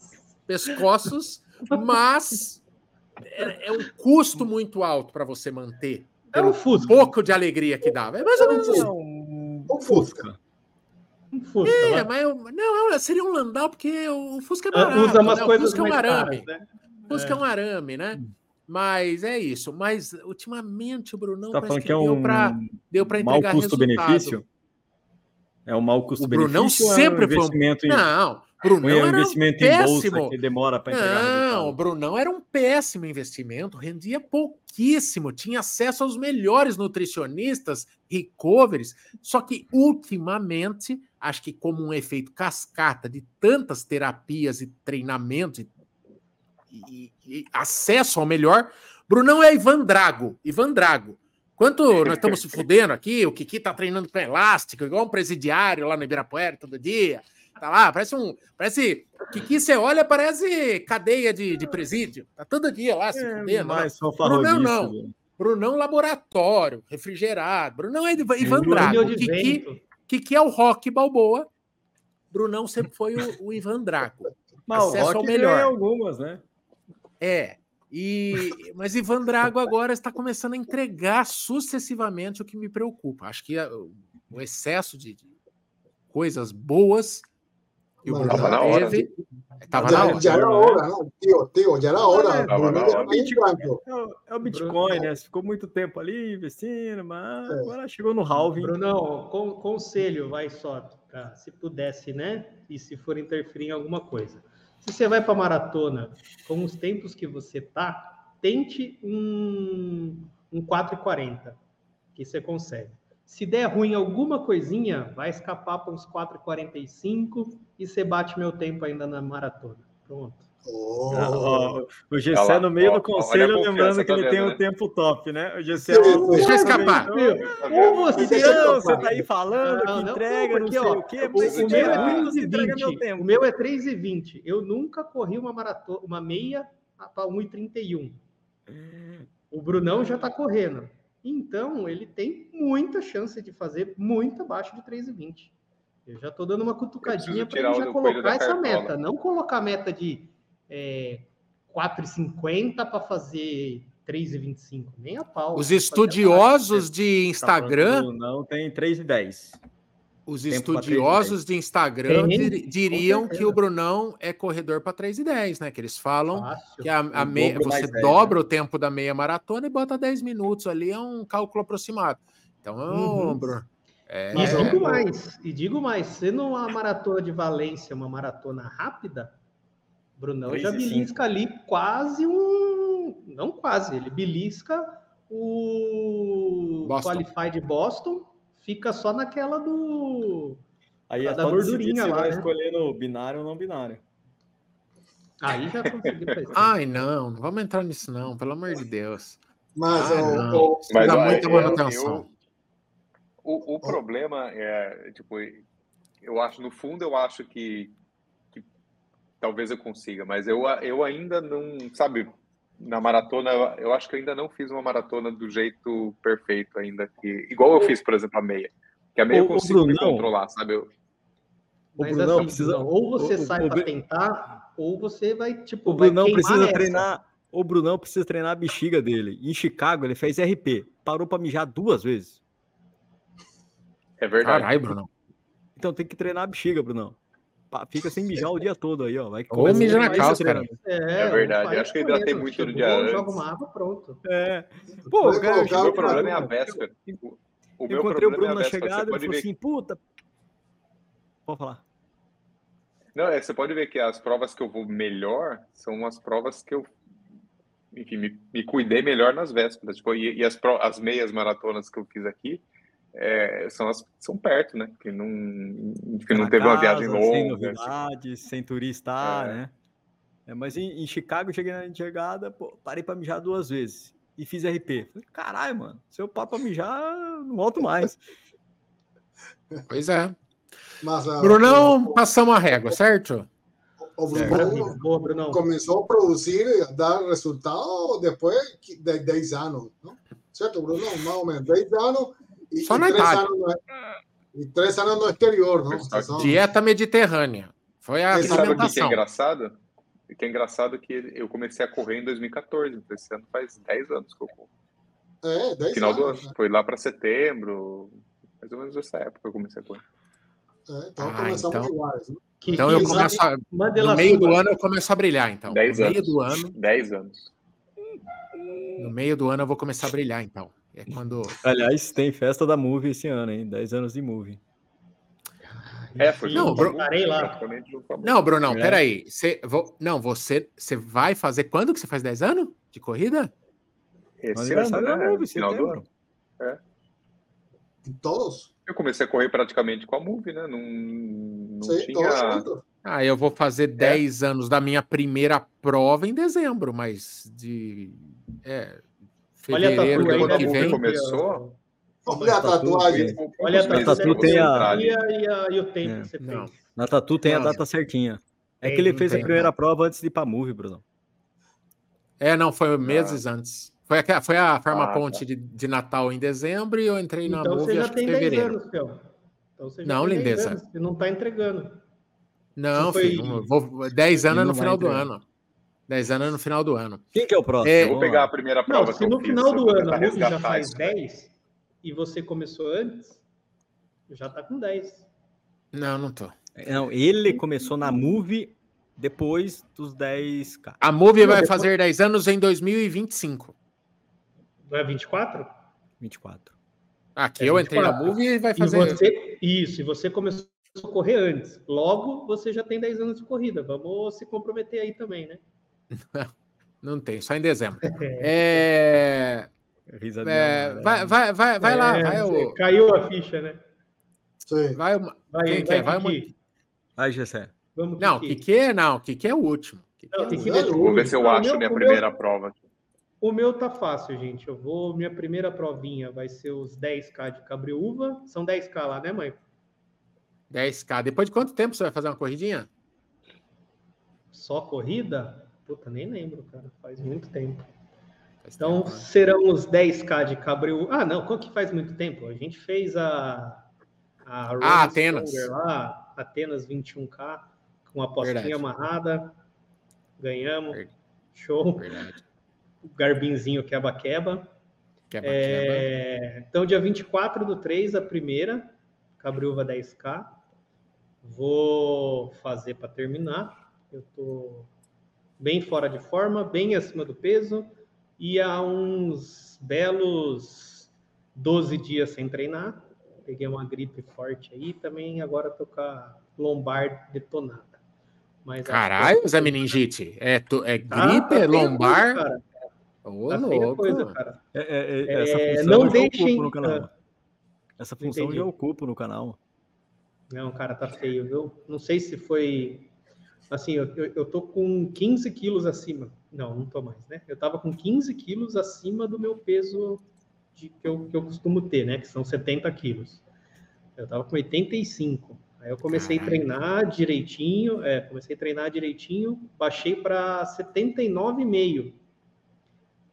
pescoços, mas é, é um custo muito alto para você manter. É um Fusca. Pouco de alegria que dava. É mais ou menos isso. Um, um Fusca. Um Fusca, é, mas eu, não, seria um Landau, porque o Fusca é barato. Usa umas né? coisas o Fusca é um arame. Caras, né? O Fusca é. é um arame, né? Mas é isso. Mas ultimamente o Brunão tá parece que, que é deu um para deu para entregar mau custo-benefício? É um mau custo-benefício? O Brunão sempre é um investimento foi um... em... Não, Brunão é um era investimento um em péssimo. bolsa que demora para entregar Não, resultado. o Brunão era um péssimo investimento, rendia pouquíssimo, tinha acesso aos melhores nutricionistas, recoveries, só que ultimamente, acho que como um efeito cascata de tantas terapias e treinamentos e, e, e acesso ao melhor, Brunão é Ivan Drago, Ivan Drago. Enquanto nós estamos se fudendo aqui, o Kiki tá treinando com elástico, igual um presidiário lá no Ibirapuera todo dia. Tá lá, parece um. Parece. Kiki, você olha, parece cadeia de, de presídio. Tá todo dia lá se é, fudendo. Mas Brunão não. Né? Brunão laboratório, refrigerado. Brunão é Ivan Drago. Kiki, Kiki é o Rock Balboa. Brunão sempre foi o, o Ivan Drago. Mas acesso o Rock ao melhor. Algumas, né? É. E, mas Ivan Drago agora está começando a entregar sucessivamente, o que me preocupa. Acho que a, o excesso de, de coisas boas que o Brunão na hora. teve. Estava na hora. Já era hora, não? Tio, tio, já era hora. É, Bruno, é, o Bitcoin, é o Bitcoin, né? Você ficou muito tempo ali investindo, mas é. agora chegou no halving. Brunão, com, conselho, vai só, pra, se pudesse, né? E se for interferir em alguma coisa. Se você vai para maratona com os tempos que você tá, tente um, um quatro e quarenta, que você consegue. Se der ruim alguma coisinha, vai escapar para uns quatro e quarenta e cinco e você bate meu tempo ainda na maratona. Pronto. Oh. Oh, o Gessé no meio ó, do conselho, lembrando que tá ele vendo, tem o né? um tempo top, né? O Gessé é um... Deixa eu escapar. Ou você, não, você tá aí falando não, que não, entrega, não, porque, não sei ó, o quê. O, o meu é três e vinte. O meu é três e vinte. Eu nunca corri uma maratona, uma meia para um e trinta e um. O Brunão já tá correndo. Então, ele tem muita chance de fazer muito abaixo de três e vinte. Eu já tô dando uma cutucadinha para ele já colocar essa cartola. Meta. Não colocar a meta de é, quatro e cinquenta para fazer três e vinte e cinco. Nem a pau. Os estudiosos de Instagram... Tá não, tem três e dez. Os estudiosos de Instagram tem, diriam que o Brunão é corredor para três e dez, né? Que eles falam Fácil. que a, a meia, você dez, dobra né? o tempo da meia maratona e bota dez minutos ali, é um cálculo aproximado. Então, uhum. Bruno, é, e digo mais, e digo mais, sendo uma maratona de Valência, uma maratona rápida, Brunão já belisca ali quase um... Não quase, ele belisca o Boston. Qualified Boston, fica só naquela do... Aí é da gordurinha lá, vai né? escolhendo binário ou não binário. Aí já consegui fazer. Ai, não, não vamos entrar nisso não, pelo amor de Deus. Mas, Ai, o, não. O, mas dá ó, muita eu, manutenção. Eu, o, o problema é, tipo, eu acho, no fundo, eu acho que, que talvez eu consiga, mas eu, eu ainda não, sabe, na maratona, eu acho que eu ainda não fiz uma maratona do jeito perfeito ainda, que, igual eu fiz, por exemplo, a meia. Que a meia eu consigo me controlar, sabe? Eu... O Mas Brunão assim, precisa... ou você o, sai para tentar, ou você vai, tipo, o Brunão precisa treinar. O Brunão precisa treinar a bexiga dele. Em Chicago, ele fez R P. Parou para mijar duas vezes. É verdade. Caralho, Brunão. Então tem que treinar a bexiga, Brunão. Fica sem mijar o dia todo aí, ó. Vai ou mija na calça, cara. É, é verdade. Acho que eu hidratei muito chegou, no dia antes. Joga uma água, pronto. É. Pô, o, cara, o meu problema é a véspera. O, o meu encontrei problema o Bruno é a na chegada e ele falou ver... assim, puta... Pode falar. Não, é, você pode ver que as provas que eu vou melhor são as provas que eu, enfim, me, me cuidei melhor nas vésperas. Tipo, e, e as, pro, as meias maratonas que eu fiz aqui é, são, as, são perto, né? Que não, que não teve casa, uma viagem longa. Sem novidades, assim. Sem turistar, é. né? É, mas em, em Chicago, eu cheguei na chegada, pô, parei pra mijar duas vezes. E fiz R P. Falei, caralho, mano, se eu paro pra mijar, não volto mais. Pois é. Mas, uh, Brunão, o, passamos a régua, certo? O Brunão Boa, Brunão. começou a produzir, a dar resultado depois de dez anos, não? Certo, Brunão? Mais ou menos dez anos e, Só e, na três Itália. anos no, e três anos no exterior, não? São... Dieta mediterrânea. Foi a Você sabe o que é alimentação. engraçado? O que é engraçado é que eu comecei a correr em dois mil e quatorze, então esse ano faz dez anos que eu corro. É, dez Final anos. do ano. Né? Foi lá para setembro, mais ou menos nessa época que eu comecei a correr. É, então ah, começamos então... iguais. Né? Que, então eu começo a... No meio do ano eu começo a brilhar, então. dez no anos. meio do ano. dez anos. No meio do ano eu vou começar a brilhar, então. É quando. Aliás, tem festa da Movie esse ano, hein? dez anos de Movie. É, foi não, Bru... lá. Não, Brunão, é. peraí. Você, vou... Não, você, você vai fazer quando que você faz dez anos de corrida? Esse ano, né? Da Movie, final do ano. É. Todos? Eu comecei a correr praticamente com a Movie, né? Não, não Sim, tinha... Ah, eu vou fazer dez é. anos da minha primeira prova em dezembro, mas de... É... Fevereiro Olha a do ano que vem. Começou... Olha a tatuagem. Olha a tatu tem a... E, a, e o tempo é. que você não. fez. Na tatu tem não. a data certinha. É tem, que ele fez tem, a primeira não. prova antes de ir pra Movie, Bruno. É, não, foi meses ah. antes. Foi a, foi a Farmaponte ah, tá. de, de Natal em dezembro e eu entrei então na Movie acho que em fevereiro. Anos, Fel. Então você já não, tem lindeza. Anos, você não tá entregando. Não, foi... filho, vou, dez anos no final do ano. dez anos no final do ano. Quem que é o próximo? É, eu vou pegar a primeira prova. Não, se no final do ano a Movie já faz dez e você começou antes, já tá com dez. Não, não tô. Não, ele começou na Movie depois dos dez K. A Movie vai depois... fazer dez anos em dois mil e vinte e cinco. Não é vinte e quatro? vinte e quatro. Aqui é eu entrei na Movie e vai fazer... E você... Isso, e você começou a correr antes. Logo, você já tem dez anos de corrida. Vamos se comprometer aí também, né? Não tem, só em dezembro. É... É... Vai, vai, vai, vai é, lá. Vai o... Caiu a ficha, né? Sim. Vai uma... Vai, Quem vai, quer? Vai uma... Vai, Gessé. Vamos, não, Kiki. Kiki é não, Kiki é o último. Não, é o Kiki último. Vou ver se eu não, acho meu, minha primeira meu, prova. O meu tá fácil, gente. Eu vou, minha primeira provinha vai ser os dez K de Cabreúva. São dez K lá, né, mãe? dez K. Depois de quanto tempo você vai fazer uma corridinha? Só corrida? Puta, nem lembro, cara. Faz muito tempo. Faz então, tempo, né? serão os dez K de Cabreúva. Ah, não. Qual que faz muito tempo? A gente fez a... A ah, Atenas. Lá, Atenas vinte e um K, com a apostinha Verdade. amarrada. Ganhamos. Verdade. Show. Verdade. O Garbinzinho queba-queba. Queba, é... queba. Então, dia vinte e quatro do três, a primeira. Cabreúva dez K. Vou fazer para terminar. Eu tô bem fora de forma, bem acima do peso. E há uns belos doze dias sem treinar. Peguei uma gripe forte aí, também agora tô com a lombar detonada. Mas caralho, que... Zé Meningite, é, tu, é gripe, ah, tá é lombar? Coisa, cara. Ô, tá louco. Coisa, cara. É, é, é, essa é, função não eu deixem... no canal. Essa função Entendi. eu ocupo no canal. Não, cara, tá feio, viu? Não sei se foi... Assim, eu, eu, eu tô com quinze quilos acima. Não, não tô mais, né? Eu tava com quinze quilos acima do meu peso... De, que, eu, que eu costumo ter, né? Que são setenta quilos. Eu tava com oitenta e cinco. Aí eu comecei Caralho. a treinar direitinho. É, comecei a treinar direitinho. Baixei para setenta e nove vírgula cinco.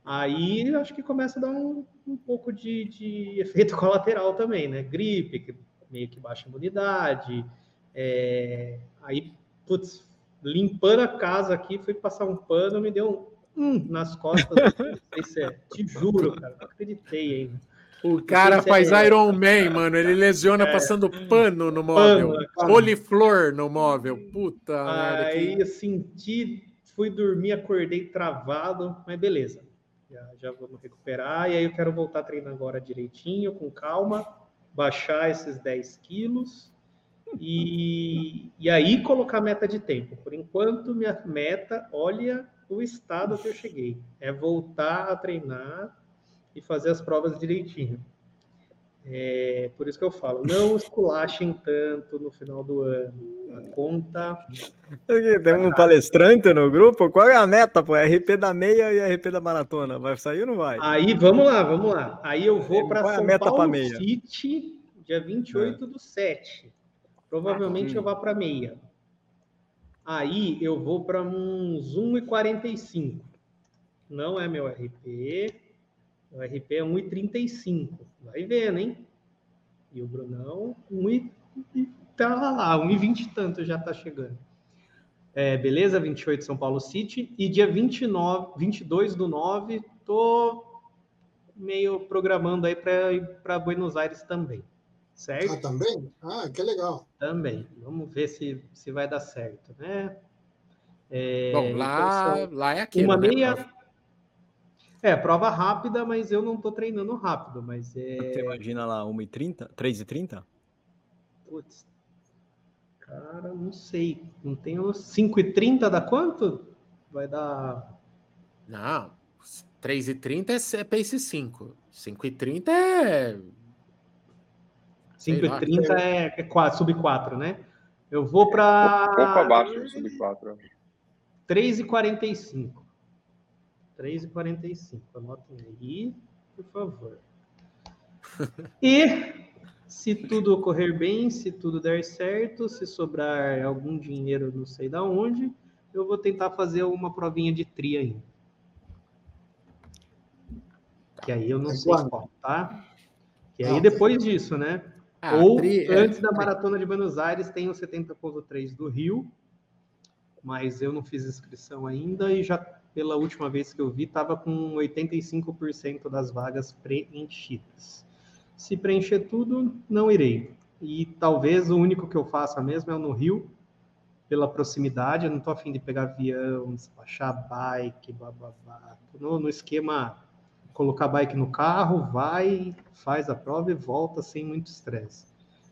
Aí acho que começa a dar um, um pouco de, de efeito colateral também, né? Gripe, que meio que baixa a imunidade. É... Aí, putz, limpando a casa aqui, fui passar um pano, me deu um hum, nas costas. Não sei se é. Te juro, cara, não acreditei ainda. O cara faz é... Iron Man, mano. Ele lesiona é... passando pano no móvel. Poliflor no móvel. Puta merda. Aí que... eu senti, fui dormir, acordei travado, mas beleza. Já, já vamos recuperar. E aí eu quero voltar a treinar agora direitinho, com calma, baixar esses dez quilos e, e aí colocar meta de tempo. Por enquanto, minha meta, olha o estado que eu cheguei. É voltar a treinar e fazer as provas direitinho. É, por isso que eu falo, não esculachem tanto no final do ano. A conta... Tem um palestrante no grupo? Qual é a meta, pô? R P da meia e R P da maratona. Vai sair ou não vai? Aí, vamos lá, vamos lá. Aí eu vou para São é Paulo City, dia vinte e oito é. do sete. Provavelmente ah, eu vá para meia. Aí eu vou para uns um e quarenta e cinco. Não é meu R P... O R P é um e trinta e cinco. Vai vendo, hein? E o Brunão, um e tá lá, um e vinte e tanto já tá chegando. É, beleza? vinte e oito São Paulo City. E dia vinte e nove, vinte e dois do nove, tô meio programando aí para ir para Buenos Aires também. Certo? Ah, também? Ah, que legal. Também. Vamos ver se, se vai dar certo, né? É, Bom, lá, então, lá é aquilo, uma né? meia... É, prova rápida, mas eu não tô treinando rápido, mas é... Você imagina lá, uma e trinta? três e trinta? Putz, cara, não sei. Não tenho... cinco e trinta dá quanto? Vai dar... Não, três e trinta é pace cinco. cinco e trinta é... cinco e trinta é, é quatro, sub quatro, né? Eu vou para... Um pouco abaixo do sub quatro. três e quarenta e cinco. três e quarenta e cinco. Anotem aí, por favor. E se tudo ocorrer bem, se tudo der certo, se sobrar algum dinheiro, não sei da onde, eu vou tentar fazer uma provinha de tri ainda. Que aí eu não é sei qual, tá? Que aí depois disso, né? Ah, Ou tri, antes é, da Maratona de Buenos Aires tem o setenta ponto três do Rio, mas eu não fiz inscrição ainda e já... Pela última vez que eu vi, estava com oitenta e cinco por cento das vagas preenchidas. Se preencher tudo, não irei. E talvez o único que eu faça mesmo é no Rio, pela proximidade. Eu não estou a fim de pegar avião, despachar bike, bababá. No, no esquema, colocar bike no carro, vai, faz a prova e volta sem muito estresse.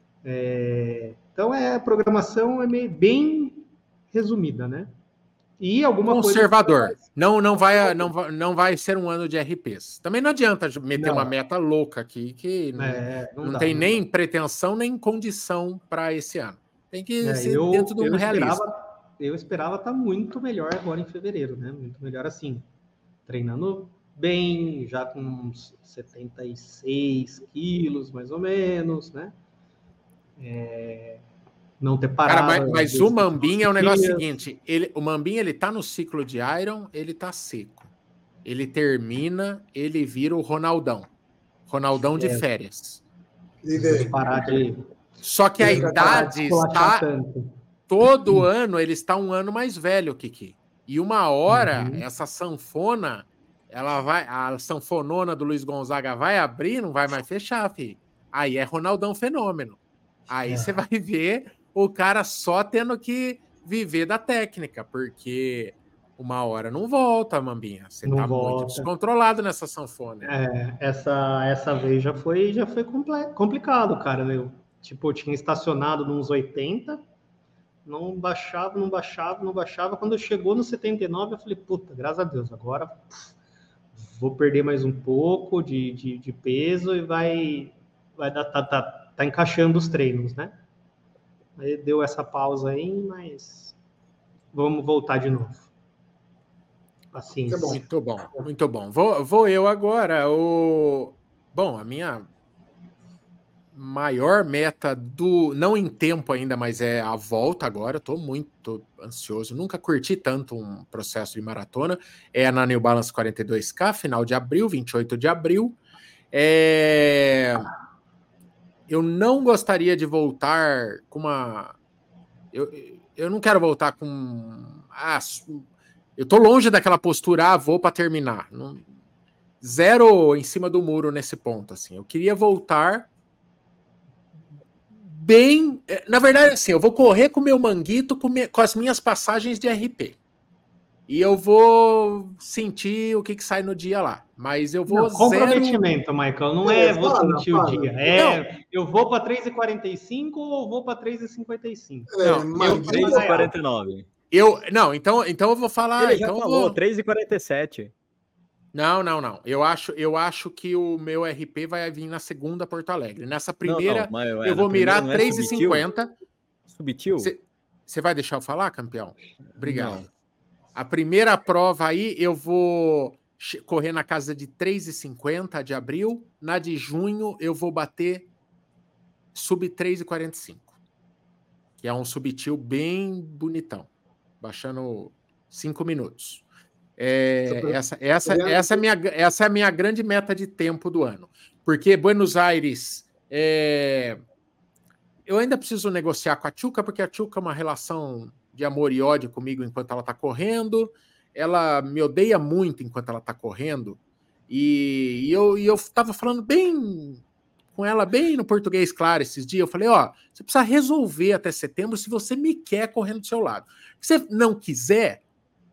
É, então, é, a programação é meio, bem resumida, né? E alguma conservador. Coisa... Não, não, vai, não, vai, não vai ser um ano de R Ps. Também não adianta meter não. uma meta louca aqui, que é, não, não, não dá, tem não nem dá. pretensão, nem condição para esse ano. Tem que é, ser eu, dentro de um eu realismo. Esperava, eu esperava estar muito melhor agora em fevereiro, né? Muito melhor assim. Treinando bem, já com uns setenta e seis quilos, mais ou menos, né? É... Não ter parado. Cara, mas, mas o Mambinha é o negócio seguinte, ele, o Mambinha, ele tá no ciclo de Iron, ele tá seco. Ele termina, ele vira o Ronaldão. Ronaldão é. de férias. De parar de... Só que a idade está... Tanto. Todo ano, ele está um ano mais velho, Kiki. E uma hora, uhum. essa sanfona, ela vai... A sanfonona do Luiz Gonzaga vai abrir, não vai mais fechar, filho. Aí é Ronaldão fenômeno. Aí você é. vai ver... o cara só tendo que viver da técnica, porque uma hora não volta, Mambinha. Você não tá volta. muito descontrolado nessa sanfona. É, essa, essa vez já foi, já foi complicado, cara. Eu, tipo, eu tinha estacionado nos oitenta, não baixava, não baixava, não baixava. Quando chegou no setenta e nove, eu falei, puta, graças a Deus, agora pff, vou perder mais um pouco de, de, de peso e vai, vai dar, tá, tá, tá encaixando os treinos, né? Aí deu essa pausa aí, mas vamos voltar de novo. Paciência. Muito bom, muito bom. Vou, vou eu agora. O... Bom, a minha maior meta do... Não em tempo ainda, mas é a volta agora. Estou muito ansioso. Nunca curti tanto um processo de maratona. É na New Balance quarenta e dois K, final de abril, vinte e oito de abril. É... Eu não gostaria de voltar com uma... Eu, eu não quero voltar com... Ah, eu tô longe daquela postura, ah, vou para terminar. Não... Zero em cima do muro nesse ponto, assim. Eu queria voltar bem... Na verdade, assim, eu vou correr com o meu manguito, com, me... com as minhas passagens de R P. E eu vou sentir o que, que sai no dia lá. Mas eu vou... Não, comprometimento, zero... Michael. Não é, é vou fala, sentir fala. o dia. É, não. Eu vou para três e quarenta e cinco ou vou para três e cinquenta e cinco? Não, eu três e quarenta e nove. Eu, não, então, então eu vou falar... Ele já então falou, vou... três e quarenta e sete. Não, não, não. Eu acho, eu acho que o meu R P vai vir na segunda Porto Alegre. Nessa primeira, não, não, eu vou mirar três e cinquenta. Subtil? Você vai deixar eu falar, campeão? Obrigado. Não. A primeira prova aí, eu vou correr na casa de três e cinquenta de abril. Na de junho, eu vou bater sub três e quarenta e cinco. Que é um subtil bem bonitão. Baixando cinco minutos. É, essa, essa, essa, é minha, essa é a minha grande meta de tempo do ano. Porque Buenos Aires... É, eu ainda preciso negociar com a Tchuca, porque a Tchuca é uma relação de amor e ódio comigo enquanto ela está correndo. Ela me odeia muito enquanto ela está correndo. E, e eu estava falando bem com ela, bem no português claro esses dias. Eu falei, ó, você precisa resolver até setembro se você me quer correndo do seu lado. Se você não quiser...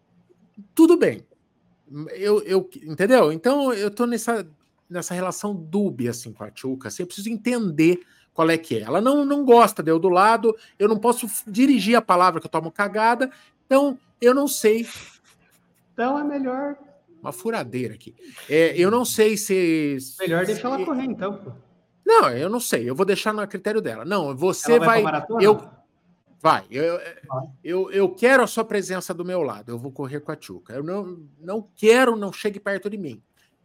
Tudo bem, eu, eu, entendeu? Então eu tô nessa, nessa relação dúbia assim, com a Tchuca, assim, eu preciso entender qual é que é. Ela não, não gosta de eu do lado, eu não posso dirigir a palavra que eu tomo cagada, então eu não sei. Então é melhor... Uma furadeira aqui. É, eu não sei se... Melhor deixar ela correr então, pô. Não, eu não sei, eu vou deixar no critério dela. Não, você ela vai... vai... pra maratona? Eu... Vai, eu, eu, eu quero a sua presença do meu lado, eu vou correr com a Tchuca. Eu não, não quero, não chegue perto de mim.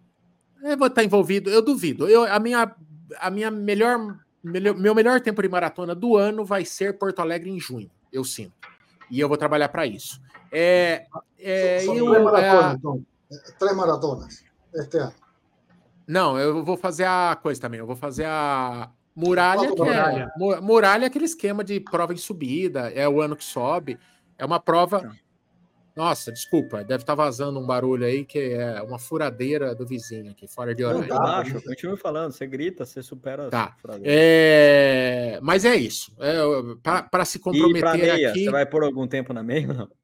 Eu vou estar envolvido, eu duvido. Eu, a minha, a minha melhor, melhor, meu melhor tempo de maratona do ano vai ser Porto Alegre em junho, eu sinto. E eu vou trabalhar para isso. É, é, São eu, três maratonas, é, então. Três maratonas este ano. Não, eu vou fazer a coisa também, eu vou fazer a... Muralha, que muralha. é, muralha é aquele esquema de prova em subida, é o ano que sobe, é uma prova... Nossa, desculpa, deve estar vazando um barulho aí que é uma furadeira do vizinho aqui, fora de horário. Não, baixo, continue falando, você grita, você supera tá. a furadeira. É... Mas é isso, é, para se comprometer e pra meia, aqui... Você vai pôr algum tempo na meia ou não?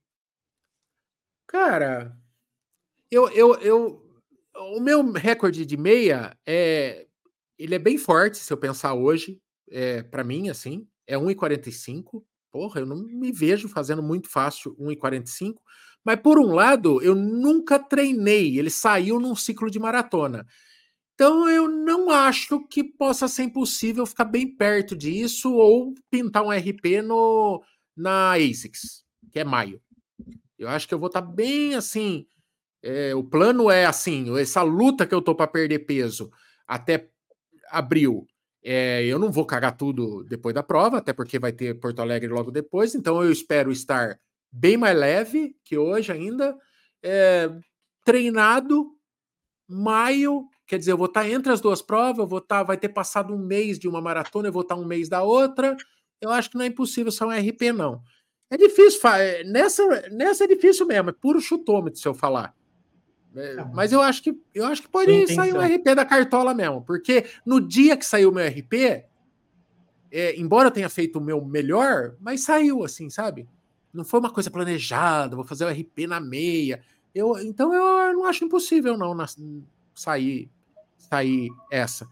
Cara, eu, eu, eu... o meu recorde de meia é... Ele é bem forte, se eu pensar hoje, é, para mim, assim, é um e quarenta e cinco. Porra, eu não me vejo fazendo muito fácil um e quarenta e cinco. Mas, por um lado, eu nunca treinei. Ele saiu num ciclo de maratona. Então, eu não acho que possa ser impossível ficar bem perto disso ou pintar um R P no, na ASICS, que é maio. Eu acho que eu vou estar bem, assim... É, o plano é, assim, essa luta que eu tô para perder peso até abril, é, eu não vou cagar tudo depois da prova, até porque vai ter Porto Alegre logo depois, então eu espero estar bem mais leve que hoje ainda, é, treinado, maio, quer dizer, eu vou estar entre as duas provas, eu vou estar, vai ter passado um mês de uma maratona, eu vou estar um mês da outra, eu acho que não é impossível só um R P, não. É difícil, nessa, nessa é difícil mesmo, é puro chutômetro se eu falar. É, mas eu acho que eu acho que pode Sim, sair um R P da cartola mesmo, porque no dia que saiu o meu R P, é, embora eu tenha feito o meu melhor, mas saiu assim, sabe? Não foi uma coisa planejada, vou fazer o R P na meia. Eu, então eu não acho impossível não na, sair, sair essa.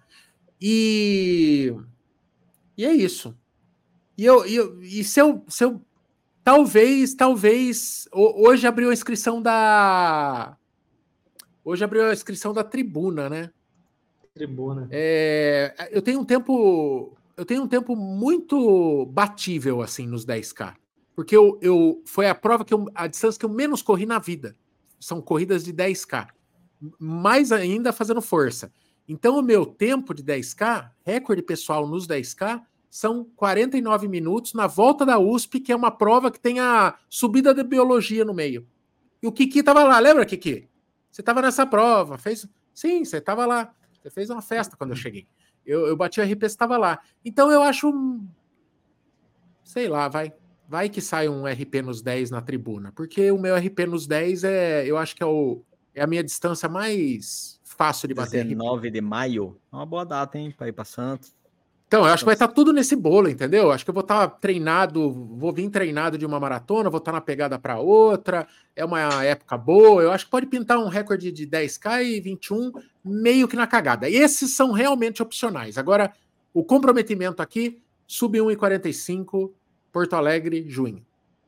E, e é isso. E, eu, e, eu, e se, eu, se eu talvez, talvez hoje abriu a inscrição da Hoje abriu a inscrição da Tribuna, né? Tribuna. É, eu tenho um tempo, eu tenho um tempo muito batível assim nos dez K, porque eu, eu foi a prova que eu, a distância que eu menos corri na vida. São corridas de dez K, mais ainda fazendo força. Então, o meu tempo de dez K, recorde pessoal nos dez K, são quarenta e nove minutos na volta da U S P, que é uma prova que tem a subida de biologia no meio. E o Kiki estava lá, lembra, Kiki? Você estava nessa prova, fez... Sim, você estava lá. Você fez uma festa quando eu cheguei. Eu, eu bati o R P, você estava lá. Então, eu acho... Sei lá, vai... Vai que sai um R P nos dez na tribuna, porque o meu R P nos dez é, eu acho que é, o, é a minha distância mais fácil de bater. dezenove de maio, é uma boa data, hein, para ir para Santos. Então, eu acho que vai estar tudo nesse bolo, entendeu? Acho que eu vou estar treinado, vou vir treinado de uma maratona, vou estar na pegada para outra, é uma época boa, eu acho que pode pintar um recorde de dez K e vinte e um, meio que na cagada. Esses são realmente opcionais. Agora, o comprometimento aqui, sub um e quarenta e cinco, Porto Alegre, junho.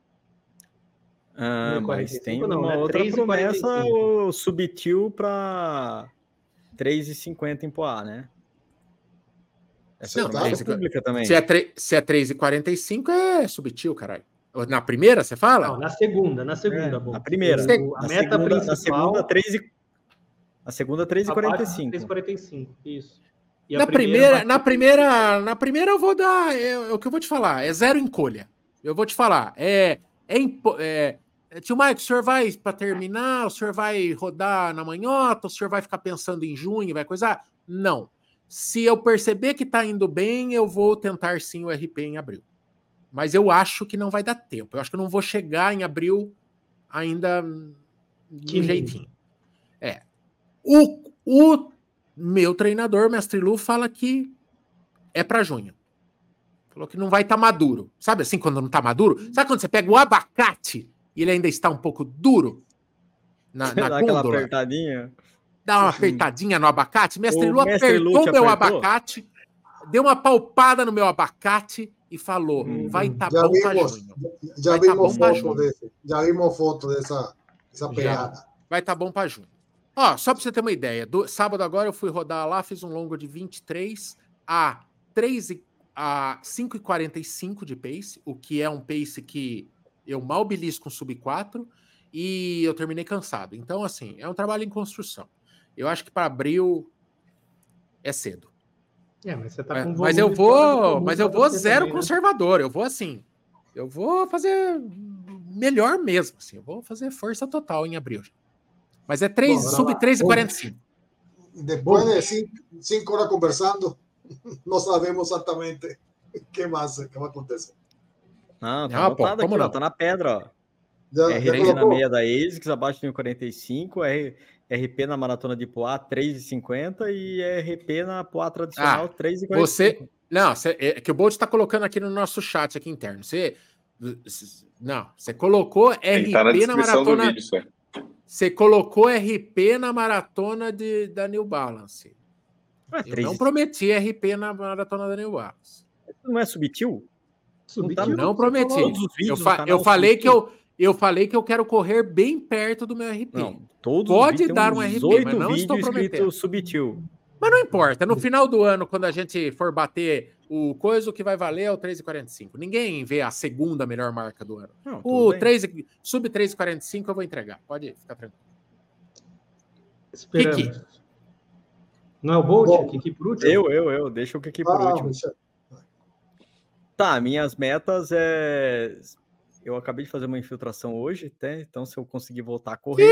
Ah, mas tem não, uma né? outra promessa, o Subtil para três e cinquenta em Poá, né? Essa não, promessa três, pública também. Se é, se é três e quarenta e cinco, é Subtil, caralho. Na primeira, você fala? Não, na segunda, na segunda. É, na primeira. O, a na meta segunda, principal... Na segunda, três e... A segunda, três e quarenta e cinco. três e quarenta e cinco, isso. E na, primeira, primeira na, primeira, na primeira eu vou dar... É, é o que eu vou te falar, é zero encolha. Eu vou te falar, é... é, é, é tio Mike, o senhor vai para terminar, o senhor vai rodar na manhota, o senhor vai ficar pensando em junho, vai coisar? Não. Se eu perceber que tá indo bem, eu vou tentar sim o R P em abril. Mas eu acho que não vai dar tempo. Eu acho que eu não vou chegar em abril ainda de jeitinho. É. O, o meu treinador, Mestre Lu, fala que é para junho. Falou que não vai estar tá maduro. Sabe assim, quando não está maduro? Sabe quando você pega o abacate e ele ainda está um pouco duro? Na, na Dá aquela apertadinha. Dá uma apertadinha no abacate. Mestre Lu apertou o meu abacate, deu uma palpada no meu abacate e falou, hum, vai estar tá bom para junho. Já vai vimos tá foto desse, já vimos foto dessa, dessa pegada. Vai estar tá bom para junho. Ó, só para você ter uma ideia, do, sábado agora eu fui rodar lá, fiz um longo de vinte e três a três e a cinco e quarenta e cinco de pace, o que é um pace que eu mal belisco com sub quatro, e eu terminei cansado. Então, assim, é um trabalho em construção. Eu acho que para abril é cedo. É, mas você tá com mas eu vou, mas eu vou zero também, conservador. Né? Eu vou assim, eu vou fazer melhor mesmo. Assim, eu vou fazer força total em abril. Mas é três, Bom, sub três e quarenta e cinco. Depois de cinco, cinco horas conversando, não sabemos exatamente o que mais que vai acontecer. Não, tá anotado aqui, ó, tá na pedra, ó. Já, R P já na meia da ASICS, abaixo de um e quarenta e cinco, R, RP na maratona de Poá, três e cinquenta e R P na Poá tradicional, ah, três e quarenta e cinco. Você, não, você, é que o Bolt está colocando aqui no nosso chat aqui interno. Você, não, você colocou R P tá na, na maratona... Vídeo, você colocou R P na maratona de, da New Balance. Ué, eu não prometi R P na maratona da New Balance. Não é Subtil? Subtil não, não prometi. Eu, fa eu falei Subtil. que eu Eu falei que eu quero correr bem perto do meu R P. Não, todos Pode dar um R P, mas não estou prometendo. Subtil. Mas não importa. No final do ano, quando a gente for bater o coisa, o que vai valer é o três e quarenta e cinco. Ninguém vê a segunda melhor marca do ano. Não, o três, sub três e quarenta e cinco eu vou entregar. Pode ficar tranquilo. Esperamos. Kiki. Não é o Bolt? Bom, Kiki por último? Eu, eu, eu. Deixa o Kiki por ah, último. Deixa... Tá, minhas metas é... Eu acabei de fazer uma infiltração hoje, né? Então se eu conseguir voltar a correr...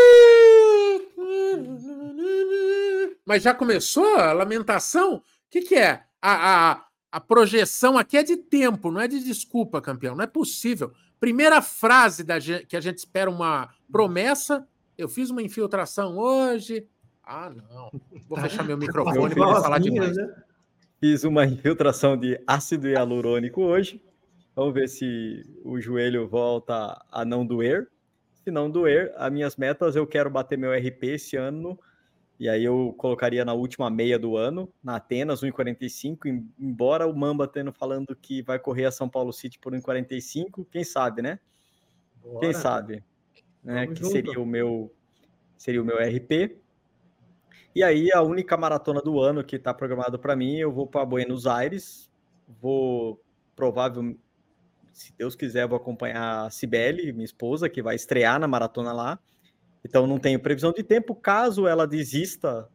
Mas já começou a lamentação? O que, que é? A, a, a projeção aqui é de tempo, não é de desculpa, campeão. Não é possível. Primeira frase da gente, que a gente espera uma promessa. Eu fiz uma infiltração hoje. Ah, não. Vou fechar meu microfone para falar demais. Né? Fiz uma infiltração de ácido hialurônico hoje. Vamos ver se o joelho volta a não doer. Se não doer, as minhas metas, eu quero bater meu R P esse ano. E aí eu colocaria na última meia do ano, na Atenas, um e quarenta e cinco. Embora o Mamba tendo falando que vai correr a São Paulo City por um e quarenta e cinco, quem sabe, né? Bora. Quem sabe? Né? Que seria o, meu, seria o meu R P. E aí a única maratona do ano que está programado para mim, eu vou para Buenos Aires. Vou, provavelmente, se Deus quiser, vou acompanhar a Cibele, minha esposa, que vai estrear na maratona lá. Então, não tenho previsão de tempo. Caso ela desista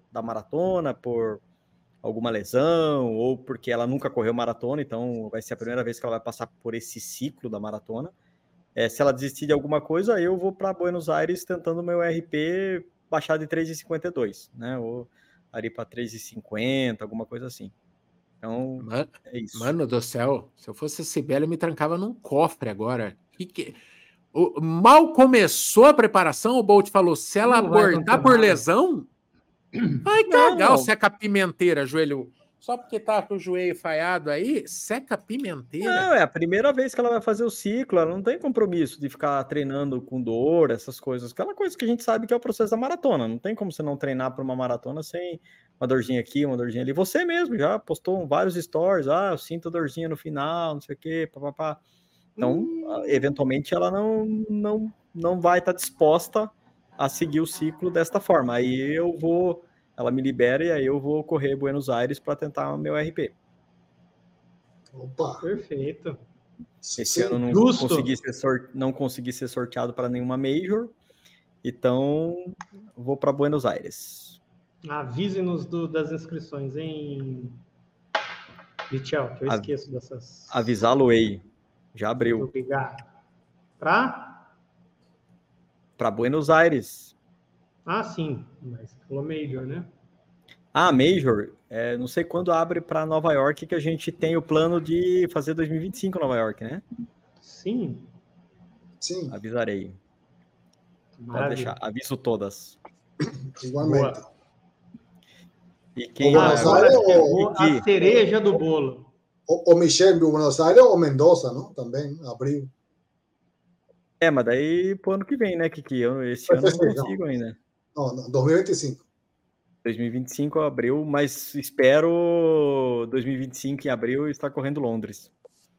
da maratona, por alguma lesão, ou porque ela nunca correu maratona, então vai ser a primeira vez que ela vai passar por esse ciclo da maratona. É, se ela desistir de alguma coisa, eu vou para Buenos Aires tentando meu R P baixar de três e cinquenta e dois, né? Ou ali para três e cinquenta, alguma coisa assim. Então, mano, é isso. Mano do céu, se eu fosse a Sibeli, eu me trancava num cofre agora. Que que... O, mal começou a preparação, o Bolt falou, se ela Não vai abortar acontecer por nada. lesão, vai cagar Não. o seca pimenteira, joelho. Só porque tá com o joelho falhado aí, seca pimenteira. Não, é a primeira vez que ela vai fazer o ciclo, ela não tem compromisso de ficar treinando com dor, essas coisas. Aquela coisa que a gente sabe que é o processo da maratona. Não tem como você não treinar para uma maratona sem uma dorzinha aqui, uma dorzinha ali. Você mesmo já postou vários stories, ah, eu sinto dorzinha no final, não sei o quê, papapá. Então, hum. eventualmente, ela não, não, não vai estar disposta a seguir o ciclo desta forma. Aí eu vou, ela me libera e aí eu vou correr Buenos Aires para tentar o meu R P. Opa! Perfeito. Esse Sim, ano não justo. consegui, ser sort... não consegui ser sorteado para nenhuma Major, então vou para Buenos Aires. Avise-nos do, das inscrições, hein, Michel, que eu Av... esqueço dessas. Avisá-lo-ei. Já abriu. Obrigado. Para? Para Buenos Aires. Ah, sim. Mas falou Major, né? Ah, Major. É, não sei quando abre para Nova York, que a gente tem o plano de fazer dois mil e vinte e cinco Nova York, né? Sim. Sim. Avisarei. Maravilha. Pode deixar. Aviso todas. Igualmente. Boa. E quem ah, agora chegou aqui? a cereja do bolo. O, o Michel de Buenos Aires ou Mendoza, não? Também, abril. É, mas daí pro ano que vem, né, Kiki? Eu, esse ano eu não consigo ainda. Não, não, dois mil e vinte e cinco. dois mil e vinte e cinco abril, mas espero dois mil e vinte e cinco em abril estar correndo Londres.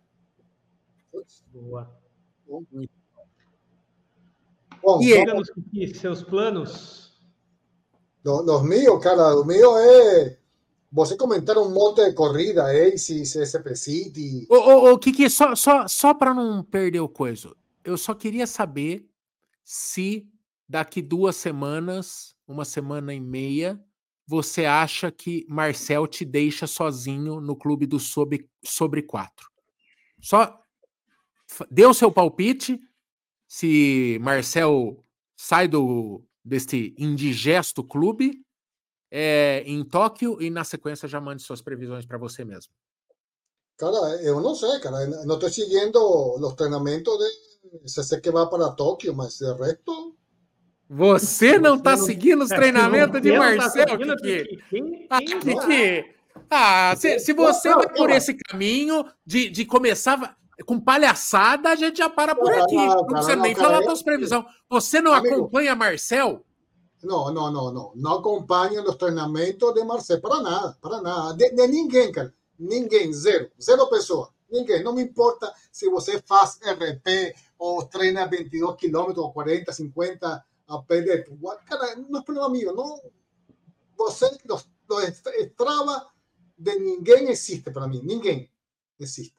Boa. Bom, e aí, vamos... seus planos? Los, los míos, cara, los míos é você comentar um monte de corrida, Aces, S P City. Ô, ô, ô, Kiki, só, só, só para não perder o coisa, eu só queria saber se daqui duas semanas, uma semana e meia, você acha que Marcel te deixa sozinho no clube do sobre, sobre quatro. Só dê o seu palpite se Marcel sai do, deste indigesto clube é, em Tóquio e na sequência já mande suas previsões para você mesmo. Cara, eu não sei, cara. Não estou seguindo os treinamentos de... Se sei que vai para Tóquio, mas de resto... Você não está seguindo os treinamentos de Marcel, tá Kiki? Quem, Ah, quem Kiki? Ah, se, se você vai por esse caminho de, de começar com palhaçada, a gente já para por aqui. Não precisa nem falar das previsões. Você não Amigo, acompanha Marcel? Não, não, não, não. Não acompanho os treinamentos de Marcel. Para nada, para nada. De, de ninguém, cara. Ninguém, zero. Zero pessoa. Ninguém. Não me importa se você faz R P ou treina vinte e dois quilômetros, ou quarenta, cinquenta a pé de... Cara, não é problema meu. Não... Você, los, los Strava de ninguém existe para mim. Ninguém existe.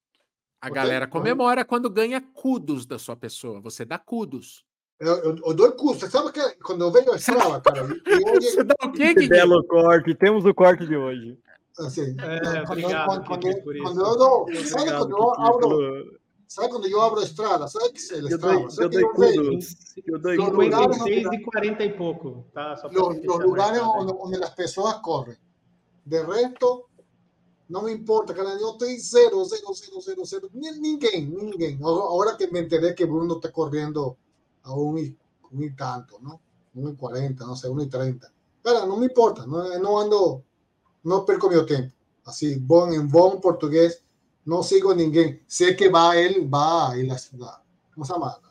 A okay? galera comemora quando ganha cudos da sua pessoa. Você dá cudos. Eu, eu, eu dou cudos. Você sabe que quando eu vejo a Strava, cara... Hoje... Você dá o quê, que belo corte. Temos o corte de hoje. Assim, é, quando, obrigado, quando, Kiki, quando, por quando isso. eu dou... Sabe obrigado, quando eu Kiki, abro... pelo... Sabe quando eu abro a estrada? Sabe que se ele eu estrava? dou, Sabe eu que dou eu vejo? Eu dou cinquenta e seis e quarenta e pouco. Tá? Só los, los lugares onde, onde as pessoas correm. De resto, não me importa, cara. Eu tenho zero, zero, zero, zero, zero. Ninguém, ninguém. Agora que me enterei que Bruno está correndo a um e, um e tanto, não? um e quarenta, não sei, um e trinta. Cara, não me importa. Não, não ando... Não perco meu tempo. Assim, bom, em bom português, não sigo ninguém. Sei que vai, ele vai, ele, como se chama?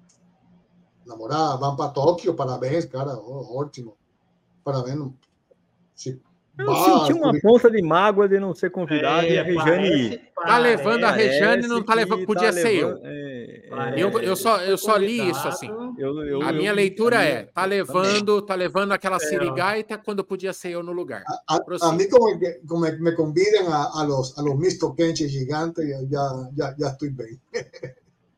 Namorar, vão para Tóquio, parabéns, cara, oh, ótimo. Parabéns. Se eu vai, senti uma ponta de mágoa de não ser convidado é, e a Regiane... Tá levando a Regiane, não tá levando, podia tá ser levando, eu. É, eu. Eu só, eu só li isso assim. Eu, eu, a minha eu, leitura a minha, é, tá levando, tá levando aquela sirigaita quando podia ser eu no lugar. A, a, a mim, como, como me convidam a, a los, a los misto quentes gigantes, já, já, já estou bem.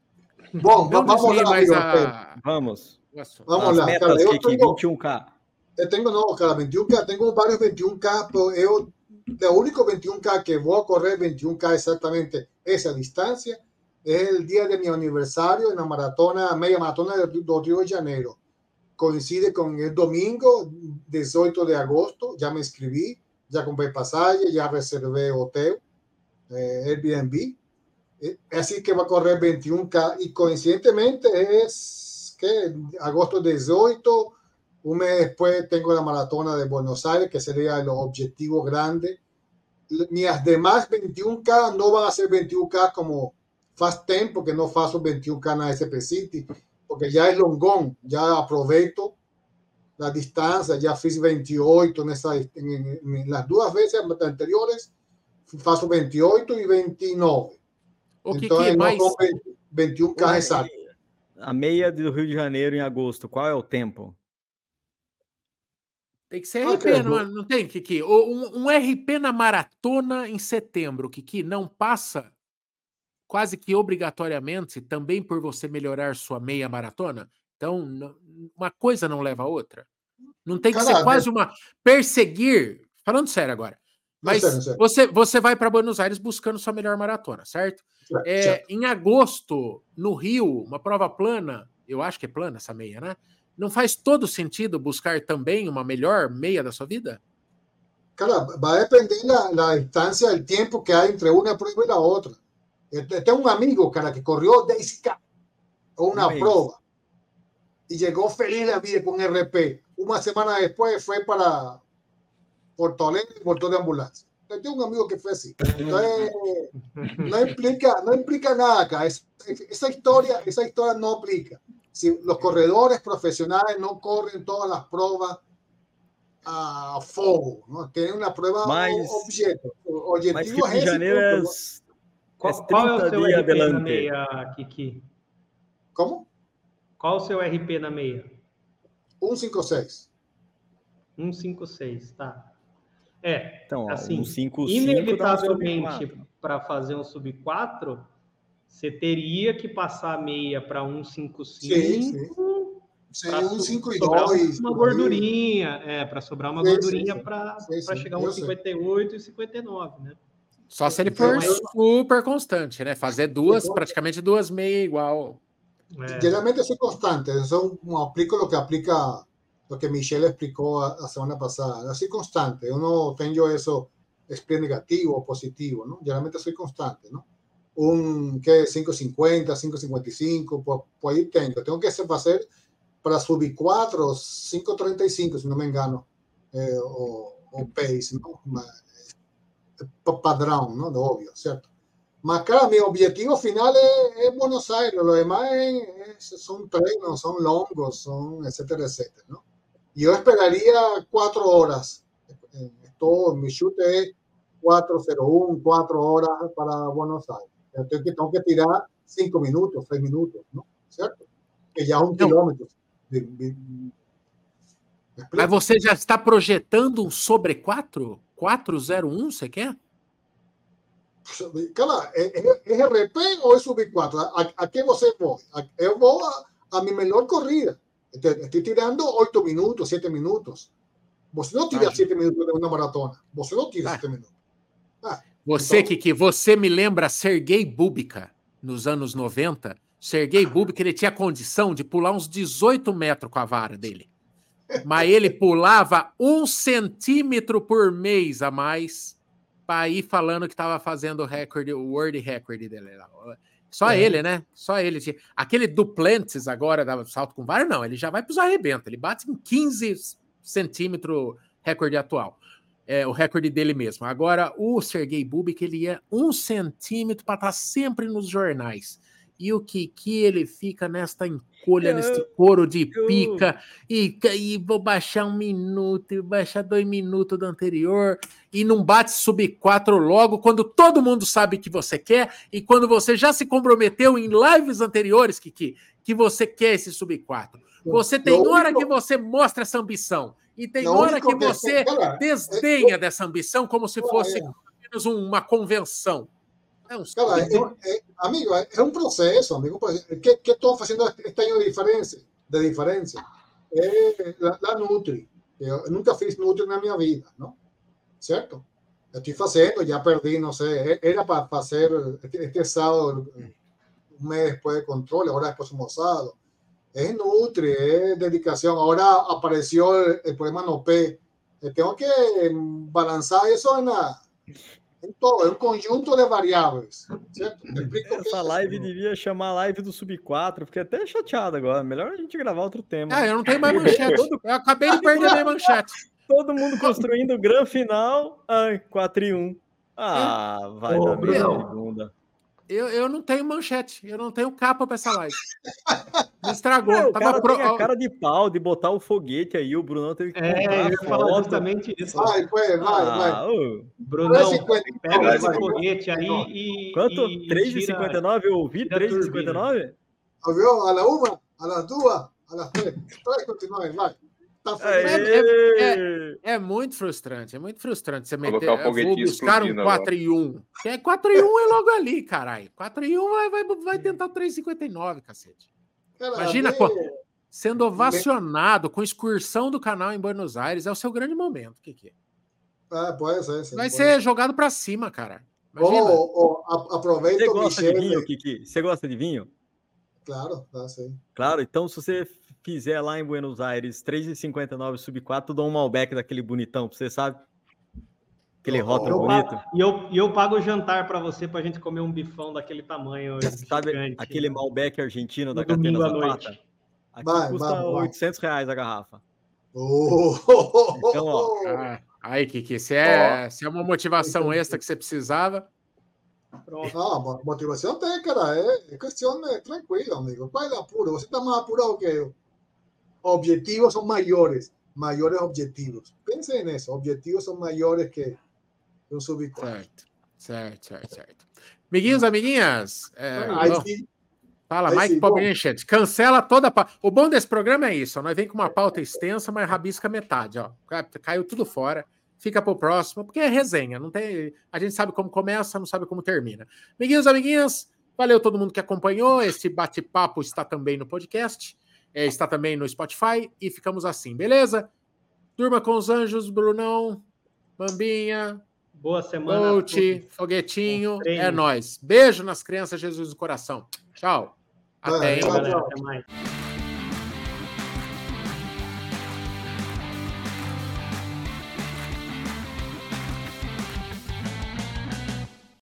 Bom, não vamos lá, mais amigo, a... Vamos. Vamos As lá, metas, cara, eu Kiki, tenho... vinte e um K. Eu tenho, não, cara, vinte e um K, tenho vários vinte e um K, pero eu, o único vinte e um K que vou correr vinte e um K exatamente essa distância é o dia de meu aniversário na maratona, meia maratona do Rio de Janeiro. Coincide com o domingo, dezoito de agosto, já me inscrevi, já comprei passagem, já reservei hotel, eh, Airbnb. Así que va a correr vinte e um K y coincidentemente es que agosto dezoito, un mes después tengo la maratona de Buenos Aires, que sería el objetivo grande. Mis demás vinte e um K no van a ser vinte e um K como Fast Ten, porque no faço vinte e um K na S P City, porque ya es longón, ya aprovecho la distancia, ya fiz vinte e oito nessa, en, en, en las dos veces anteriores, faço vinte e oito e vinte e nove. O que então, que mais... vinte e um K exato. A meia do Rio de Janeiro em agosto, qual é o tempo? Tem que ser R P, não, não tem, Kiki? Um, um R P na maratona em setembro, Kiki, não passa quase que obrigatoriamente também por você melhorar sua meia maratona? Então, não, uma coisa não leva a outra? Não tem que Caralho, ser quase uma... Perseguir, falando sério agora, mas não sei, não sei. Você, você vai para Buenos Aires buscando sua melhor maratona, certo? certo, é, certo? Em agosto, no Rio, uma prova plana, eu acho que é plana essa meia, né? Não faz todo sentido buscar também uma melhor meia da sua vida? Cara, vai depender da, da distância, do tempo que há entre uma prova e a outra. Eu tenho um amigo, cara, que correu dez K, uma Amém. prova, e chegou feliz da vida com R P. Uma semana depois foi para Porto Alegre e voltou de ambulância. Eu tenho um amigo que foi assim. Então, não implica, não implica nada, cara. Essa, essa, história, essa história não aplica. Si los corredores profesionales no corren todas las pruebas a fogo, ¿no? Tienen una prueba mas, objeto. O objetivo mas Rio de Janeiro é, qual, qual é o seu R P adelante. Na meia, Kiki? Como? Qual o seu R P na meia? cento e cinquenta e seis. cento e cinquenta e seis, tá. É, então, assim, cento e cinquenta e cinco inevitavelmente, para fazer um sub quatro, você teria que passar a meia para cento e cinquenta e cinco. Para sobrar uma gordurinha, é, para sobrar uma sim, gordurinha para chegar a um cinquenta e oito e cinquenta e nove, né? Só se ele for então, super constante, né? Fazer duas, então, praticamente duas meias igual. É. Geralmente eu sou constante, eu só aplico o que aplica, o que Michelle explicou a, a semana passada. Eu sou constante, eu não tenho isso, espírito negativo ou positivo, não? Geralmente eu sou constante, não? Un que cinco cincuenta, cinco cincuenta y cinco, por, por ahí tengo. Tengo que hacer para subir cuatro, cinco treinta y cinco, si no me engano, eh, o, o pace, ¿no? Padrón, ¿no? De obvio, ¿cierto? Mas, claro, mi objetivo final es, es Buenos Aires, lo demás es, es, son trenos, son longos, son etcétera, etcétera, ¿no? Yo esperaría cuatro horas. Todo mi chute es cuatro cero uno, cuatro horas para Buenos Aires. Tengo que, tengo que tirar cinco minutos, seis minutos, ¿no? ¿Cierto? Que já é um quilômetro. De, de... Mas você já está projetando um sobre quatro? quatro zero um, você quer? Cara, é, é, é R P ou é sub quatro? A, a que você vai? Eu vou a, a minha melhor corrida. Estou tirando oito minutos, sete minutos. Você não tira sete minutos de uma maratona. Você não tira sete minutos. Ah, Você, então... Kiki, você me lembra Sergei Bubka, nos anos noventa. Sergei Bubka, ele tinha condição de pular uns dezoito metros com a vara dele. Mas ele pulava um centímetro por mês a mais para ir falando que estava fazendo o recorde, o world record dele. Só é. ele, né? Só ele. Aquele Duplantis agora, da salto com vara, não. Ele já vai para os arrebentos. Ele bate em quinze centímetros recorde atual. É, o recorde dele mesmo. Agora, o Sergei Bubka, ele ia um centímetro para estar sempre nos jornais. E o Kiki, ele fica nesta encolha, eu, neste couro de eu... pica, e, e vou baixar um minuto, e baixar dois minutos do anterior, e não bate sub quatro logo, quando todo mundo sabe que você quer, e quando você já se comprometeu em lives anteriores, Kiki, que você quer esse sub quatro. Você tem hora que você mostra essa ambição, e tem hora que você desdenha dessa ambição como se fosse apenas uma convenção. É um... Cara, é, é, amigo, é um processo, amigo. O que estou fazendo este ano de diferença? De diferença? É a Nutri. Eu nunca fiz Nutri na minha vida, não? Certo? Eu estou fazendo, já perdi, não sei, era para fazer este sábado, um mês depois de controle, agora depois almoçado. Es Nutri, es dedicación. Ahora apareció el, el problema no P. Tengo que balanzar eso en, la, en todo, en un conjunto de variáveis. Certo? Essa live é devia chamar live do Sub quatro, fiquei até chateado agora. Melhor a gente gravar outro tema. Ah, eu não tenho mais manchete. Eu acabei de perder minha manchete. Todo mundo construindo o grande final. Ai, quatro e um. Ah, é. vai Ô, dar minha segunda. Eu, eu não tenho manchete, eu não tenho capa para essa live. Me estragou. É, o Tava cara pro... tem a cara de pau de botar o foguete aí, o Brunão teve que comprar. É, eu ia falar justamente isso. Vai, vai, vai. Ah, ô. Brunão, pega esse foguete aí e... Quanto? três e cinquenta e nove? Eu ouvi três e cinquenta e nove? Ouviu? A la uma, a las duas, a las três. três e cinquenta e nove, vai. Tá é, é, é, é muito frustrante, é muito frustrante você meter, um vou buscar um quatro e um. É quatro e um é logo ali, caralho. quatro e um vai, vai, vai tentar o três e cinquenta e nove, cacete. Imagina, pô, sendo ovacionado com excursão do canal em Buenos Aires, é o seu grande momento. O que, que é? Ah, pode ser, sim, vai pode ser ser. jogado para cima, cara. Imagina. Oh, oh, aproveita. Você gosta Michele. de vinho, Kiki? Você gosta de vinho? Claro, tá, sim. Claro, então se você fizer lá em Buenos Aires três e cinquenta e nove sub quatro, dá um Malbec daquele bonitão, você sabe? Aquele oh, rótulo eu bonito. Pago, e, eu, e eu pago o jantar para você, pra gente comer um bifão daquele tamanho. Sabe gigante, aquele Malbec argentino no da Catena Zapata? Aqui vai, custa vai, vai. oitocentos reais a garrafa. Oh, então, ó. Ah, aí, Kiki, se é, oh. se é uma motivação extra que você precisava... Pronto. Ah, motivação tem, cara. É, é questão é, tranquila, amigo. Qual é o apuro? Você está mais apurado que eu. Objetivos são maiores. Maiores objetivos. Pensem nisso. Objetivos são maiores que um sub quatro. Certo, certo, certo, certo. Amiguinhos, amiguinhas. É, aí sim. Fala, aí Mike sim, Pobrinchet. Cancela toda a pauta. O bom desse programa é isso. Nós vem com uma pauta extensa, mas rabisca metade. Ó. Caiu tudo fora. Fica para o próximo, porque é resenha. Não tem, a gente sabe como começa, não sabe como termina. Amiguinhos, amiguinhas, valeu todo mundo que acompanhou. Esse bate-papo está também no podcast, é, está também no Spotify, e ficamos assim, beleza? Turma com os anjos, Brunão, Bambinha, boa semana. Coach, Foguetinho, é nóis. Beijo nas crianças, Jesus do coração. Tchau. Até, Vai, hein? tchau, tchau. Até mais.